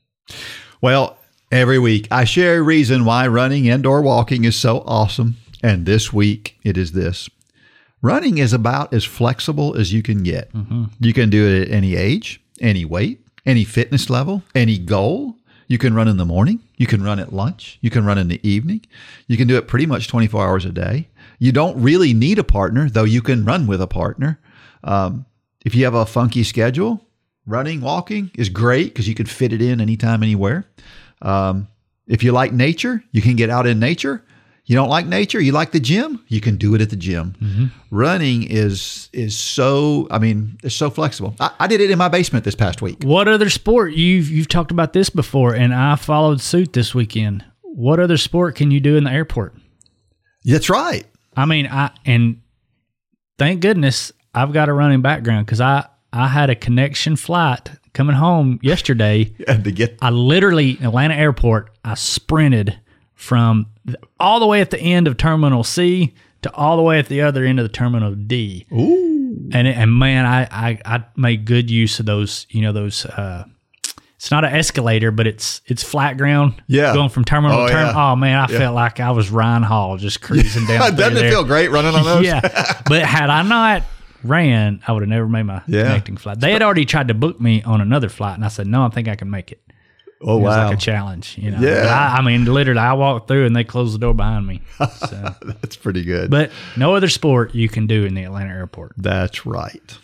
Well, every week I share a reason why running and/or walking is so awesome, and this week it is this: running is about as flexible as you can get. Mm-hmm. You can do it at any age, any weight, any fitness level, any goal. You can run in the morning. You can run at lunch. You can run in the evening. You can do it pretty much twenty-four hours a day. You don't really need a partner, though you can run with a partner. Um, if you have a funky schedule, running, walking is great because you can fit it in anytime, anywhere. Um, if you like nature, you can get out in nature. You don't like nature, you like the gym, you can do it at the gym. Mm-hmm. Running is is so, I mean, it's so flexible. I, I did it in my basement this past week. What other sport? You've you've talked about this before, and I followed suit this weekend. What other sport can you do in the airport? That's right. I mean, I and thank goodness I've got a running background because I, I had a connection flight coming home yesterday. And to get I literally, Atlanta Airport, I sprinted from all the way at the end of Terminal C to all the way at the other end of the Terminal D. Ooh. And it, and man, I, I, I made good use of those, you know, those, uh, it's not an escalator, but it's it's flat ground. Yeah. Going from terminal Oh, to terminal. yeah. Oh, man, I Yeah. felt like I was Ryan Hall just cruising down Doesn't there. it feel great running on those? Yeah. But had I not ran, I would have never made my Yeah. connecting flight. They had already tried to book me on another flight, and I said, no, I think I can make it. Oh, It was wow. like a challenge, you know. Yeah. But I, I mean, literally, I walked through, and they closed the door behind me. So. That's pretty good. But no other sport you can do in the Atlanta airport. That's right.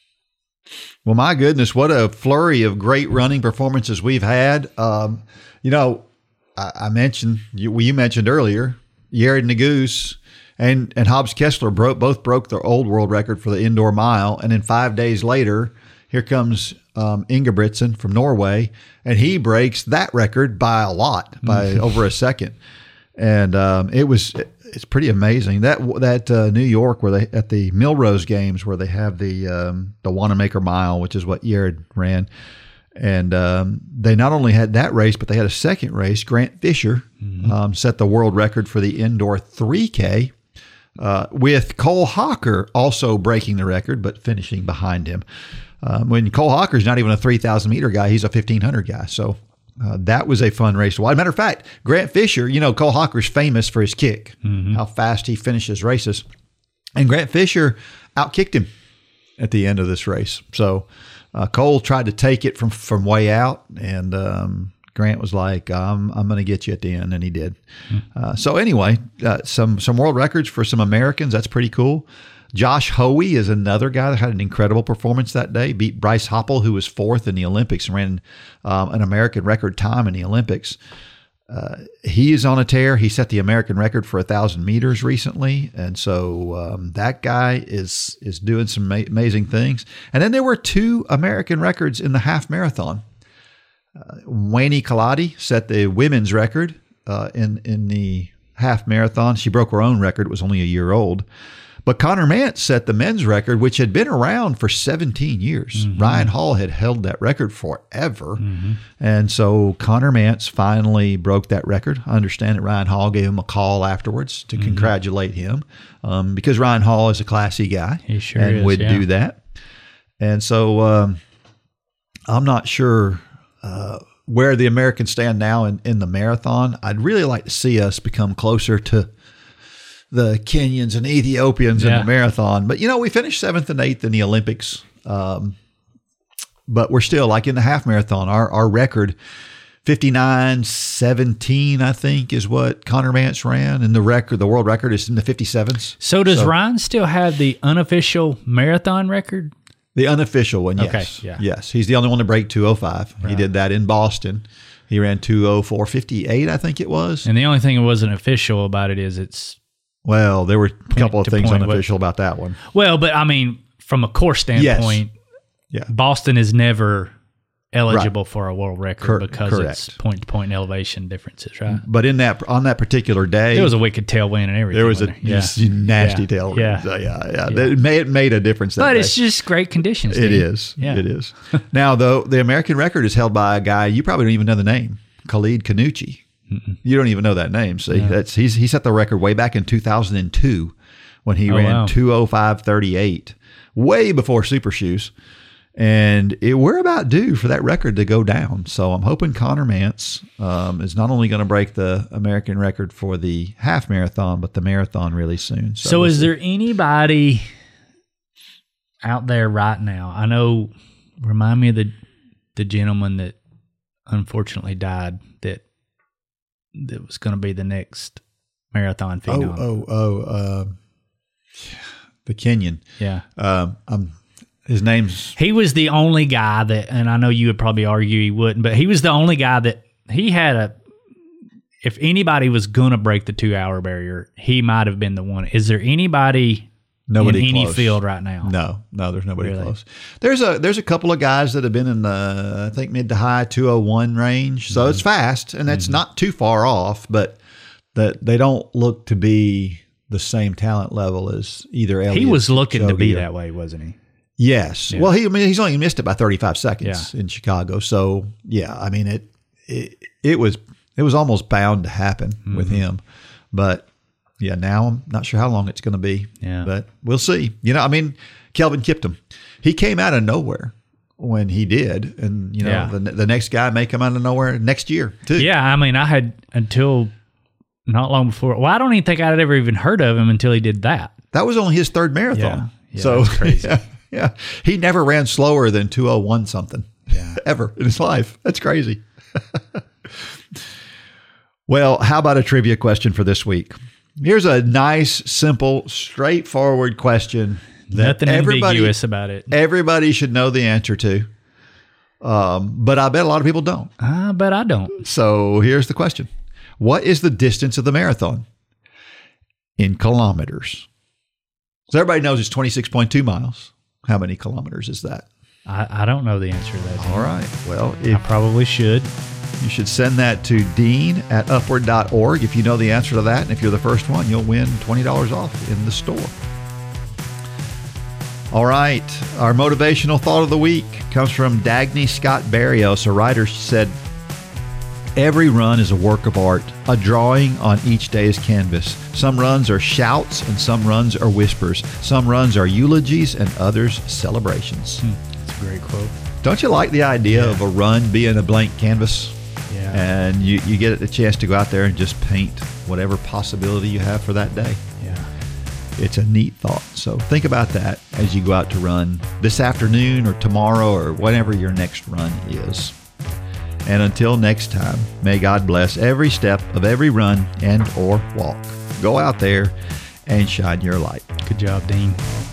Well, my goodness, what a flurry of great running performances we've had. Um, you know, I, I mentioned, you, well, you mentioned earlier, Jared Naguse and, and Hobbs Kessler broke, both broke their old world record for the indoor mile. And then five days later, here comes um, Ingebrigtsen from Norway, and he breaks that record by a lot, by over a second. And um, it was it's pretty amazing that that uh, New York where they at the Millrose Games where they have the um, the Wanamaker Mile, which is what Jared ran, and um, they not only had that race but they had a second race. Grant Fisher mm-hmm. um, set the world record for the indoor three K, uh, with Cole Hocker also breaking the record but finishing behind him. Um, when Cole Hocker's not even a three thousand meter guy, he's a fifteen hundred guy. So. Uh, that was a fun race to watch. Matter of fact, Grant Fisher, you know, Cole Hocker's famous for his kick, mm-hmm. how fast he finishes races. And Grant Fisher outkicked him at the end of this race. So uh, Cole tried to take it from, from way out, and um, Grant was like, I'm, I'm going to get you at the end, and he did. Mm-hmm. Uh, so anyway, uh, some, some world records for some Americans. That's pretty cool. Josh Hoey is another guy that had an incredible performance that day. Beat Bryce Hoppel, who was fourth in the Olympics and ran um, an American record time in the Olympics. Uh, he is on a tear. He set the American record for one thousand meters recently. And so um, that guy is is doing some ma- amazing things. And then there were two American records in the half marathon. Uh, Wayne Kaladi set the women's record uh, in, in the half marathon. She broke her own record. It was only a year old. But Connor Mantz set the men's record, which had been around for seventeen years. Mm-hmm. Ryan Hall had held that record forever. Mm-hmm. And so Connor Mantz finally broke that record. I understand that Ryan Hall gave him a call afterwards to mm-hmm. congratulate him um, because Ryan Hall is a classy guy. He sure and is, would yeah. do that. And so um, I'm not sure uh, where the Americans stand now in, in the marathon. I'd really like to see us become closer to the Kenyans and Ethiopians yeah. in the marathon. But, you know, we finished seventh and eighth in the Olympics. Um, but we're still, like in the half marathon, our, our record, fifty-nine seventeen, I think, is what Connor Mantz ran. And the record, the world record is in the fifty-sevens. So does so, Ryan still have the unofficial marathon record? The unofficial one, yes. Okay, yeah. Yes, he's the only one to break two oh five. Right. He did that in Boston. He ran two oh four fifty-eight, I think it was. And the only thing that wasn't official about it is it's Well, there were a couple of things point, unofficial what, about that one. Well, but I mean, from a course standpoint, yes. yeah. Boston is never eligible right. for a world record Cor- because correct. it's point-to-point elevation differences, right? But in that on that particular day, there was a wicked tailwind and everything. There was a yeah. nasty yeah. tailwind. Yeah. So, yeah, yeah, yeah. It made it made a difference. That but day. It's just great conditions. It dude. is. Yeah. It is. Now, though, the American record is held by a guy you probably don't even know the name, Khalid Kanuchi. Mm-mm. You don't even know that name. See, no. that's he's he set the record way back in two thousand two when he oh, ran wow. two oh five thirty-eight, way before Super Shoes. And it, we're about due for that record to go down. So I'm hoping Connor Mance um, is not only going to break the American record for the half marathon, but the marathon really soon. So, so we'll is see. there anybody out there right now? I know, remind me of the the gentleman that unfortunately died that that was going to be the next marathon phenom. Oh, oh, oh, uh, the Kenyan. Yeah. Um, I'm. His name's... He was the only guy that, and I know you would probably argue he wouldn't, but he was the only guy that he had a, if anybody was going to break the two-hour barrier, he might have been the one. Is there anybody nobody in any close. field right now? No, no, there's nobody really? close. There's a there's a couple of guys that have been in the, I think, mid to high two oh one range. So mm-hmm. it's fast, and that's mm-hmm. not too far off, but that they don't look to be the same talent level as either Elliott. He was looking Kipchoge to be or, that way, wasn't he? Yes. Yeah. Well, he I mean, he's only missed it by thirty-five seconds yeah. in Chicago. So yeah, I mean it it it was it was almost bound to happen mm-hmm. with him. But yeah, now I'm not sure how long it's going to be. Yeah. But we'll see. You know, I mean, Kelvin Kiptum, he came out of nowhere when he did, and you know yeah. the the next guy may come out of nowhere next year too. Yeah, I mean, I had until not long before. Well, I don't even think I'd ever even heard of him until he did that. That was only his third marathon. Yeah. Yeah, so that's crazy. Yeah. Yeah, he never ran slower than two oh one something yeah. ever in his life. That's crazy. Well, how about a trivia question for this week? Here's a nice, simple, straightforward question that Nothing everybody, ambiguous about it. Everybody should know the answer to, um, but I bet a lot of people don't. I bet I don't. So here's the question. What is the distance of the marathon in kilometers? So everybody knows it's twenty-six point two miles. How many kilometers is that? I, I don't know the answer to that. All right. Well, I if probably should. You should send that to dean at upward dot org if you know the answer to that. And if you're the first one, you'll win twenty dollars off in the store. All right. Our motivational thought of the week comes from Dagny Scott Barrios, a writer. She said, every run is a work of art, a drawing on each day's canvas. Some runs are shouts and some runs are whispers. Some runs are eulogies and others celebrations. Hmm, that's a great quote. Don't you like the idea yeah. of a run being a blank canvas? Yeah. And you, you get the chance to go out there and just paint whatever possibility you have for that day. Yeah. It's a neat thought. So think about that as you go out to run this afternoon or tomorrow or whenever your next run is. And until next time, may God bless every step of every run and or walk. Go out there and shine your light. Good job, Dean.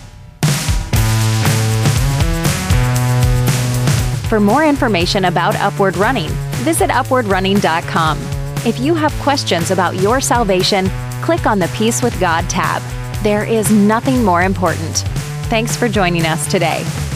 For more information about Upward Running, visit upward running dot com. If you have questions about your salvation, click on the Peace with God tab. There is nothing more important. Thanks for joining us today.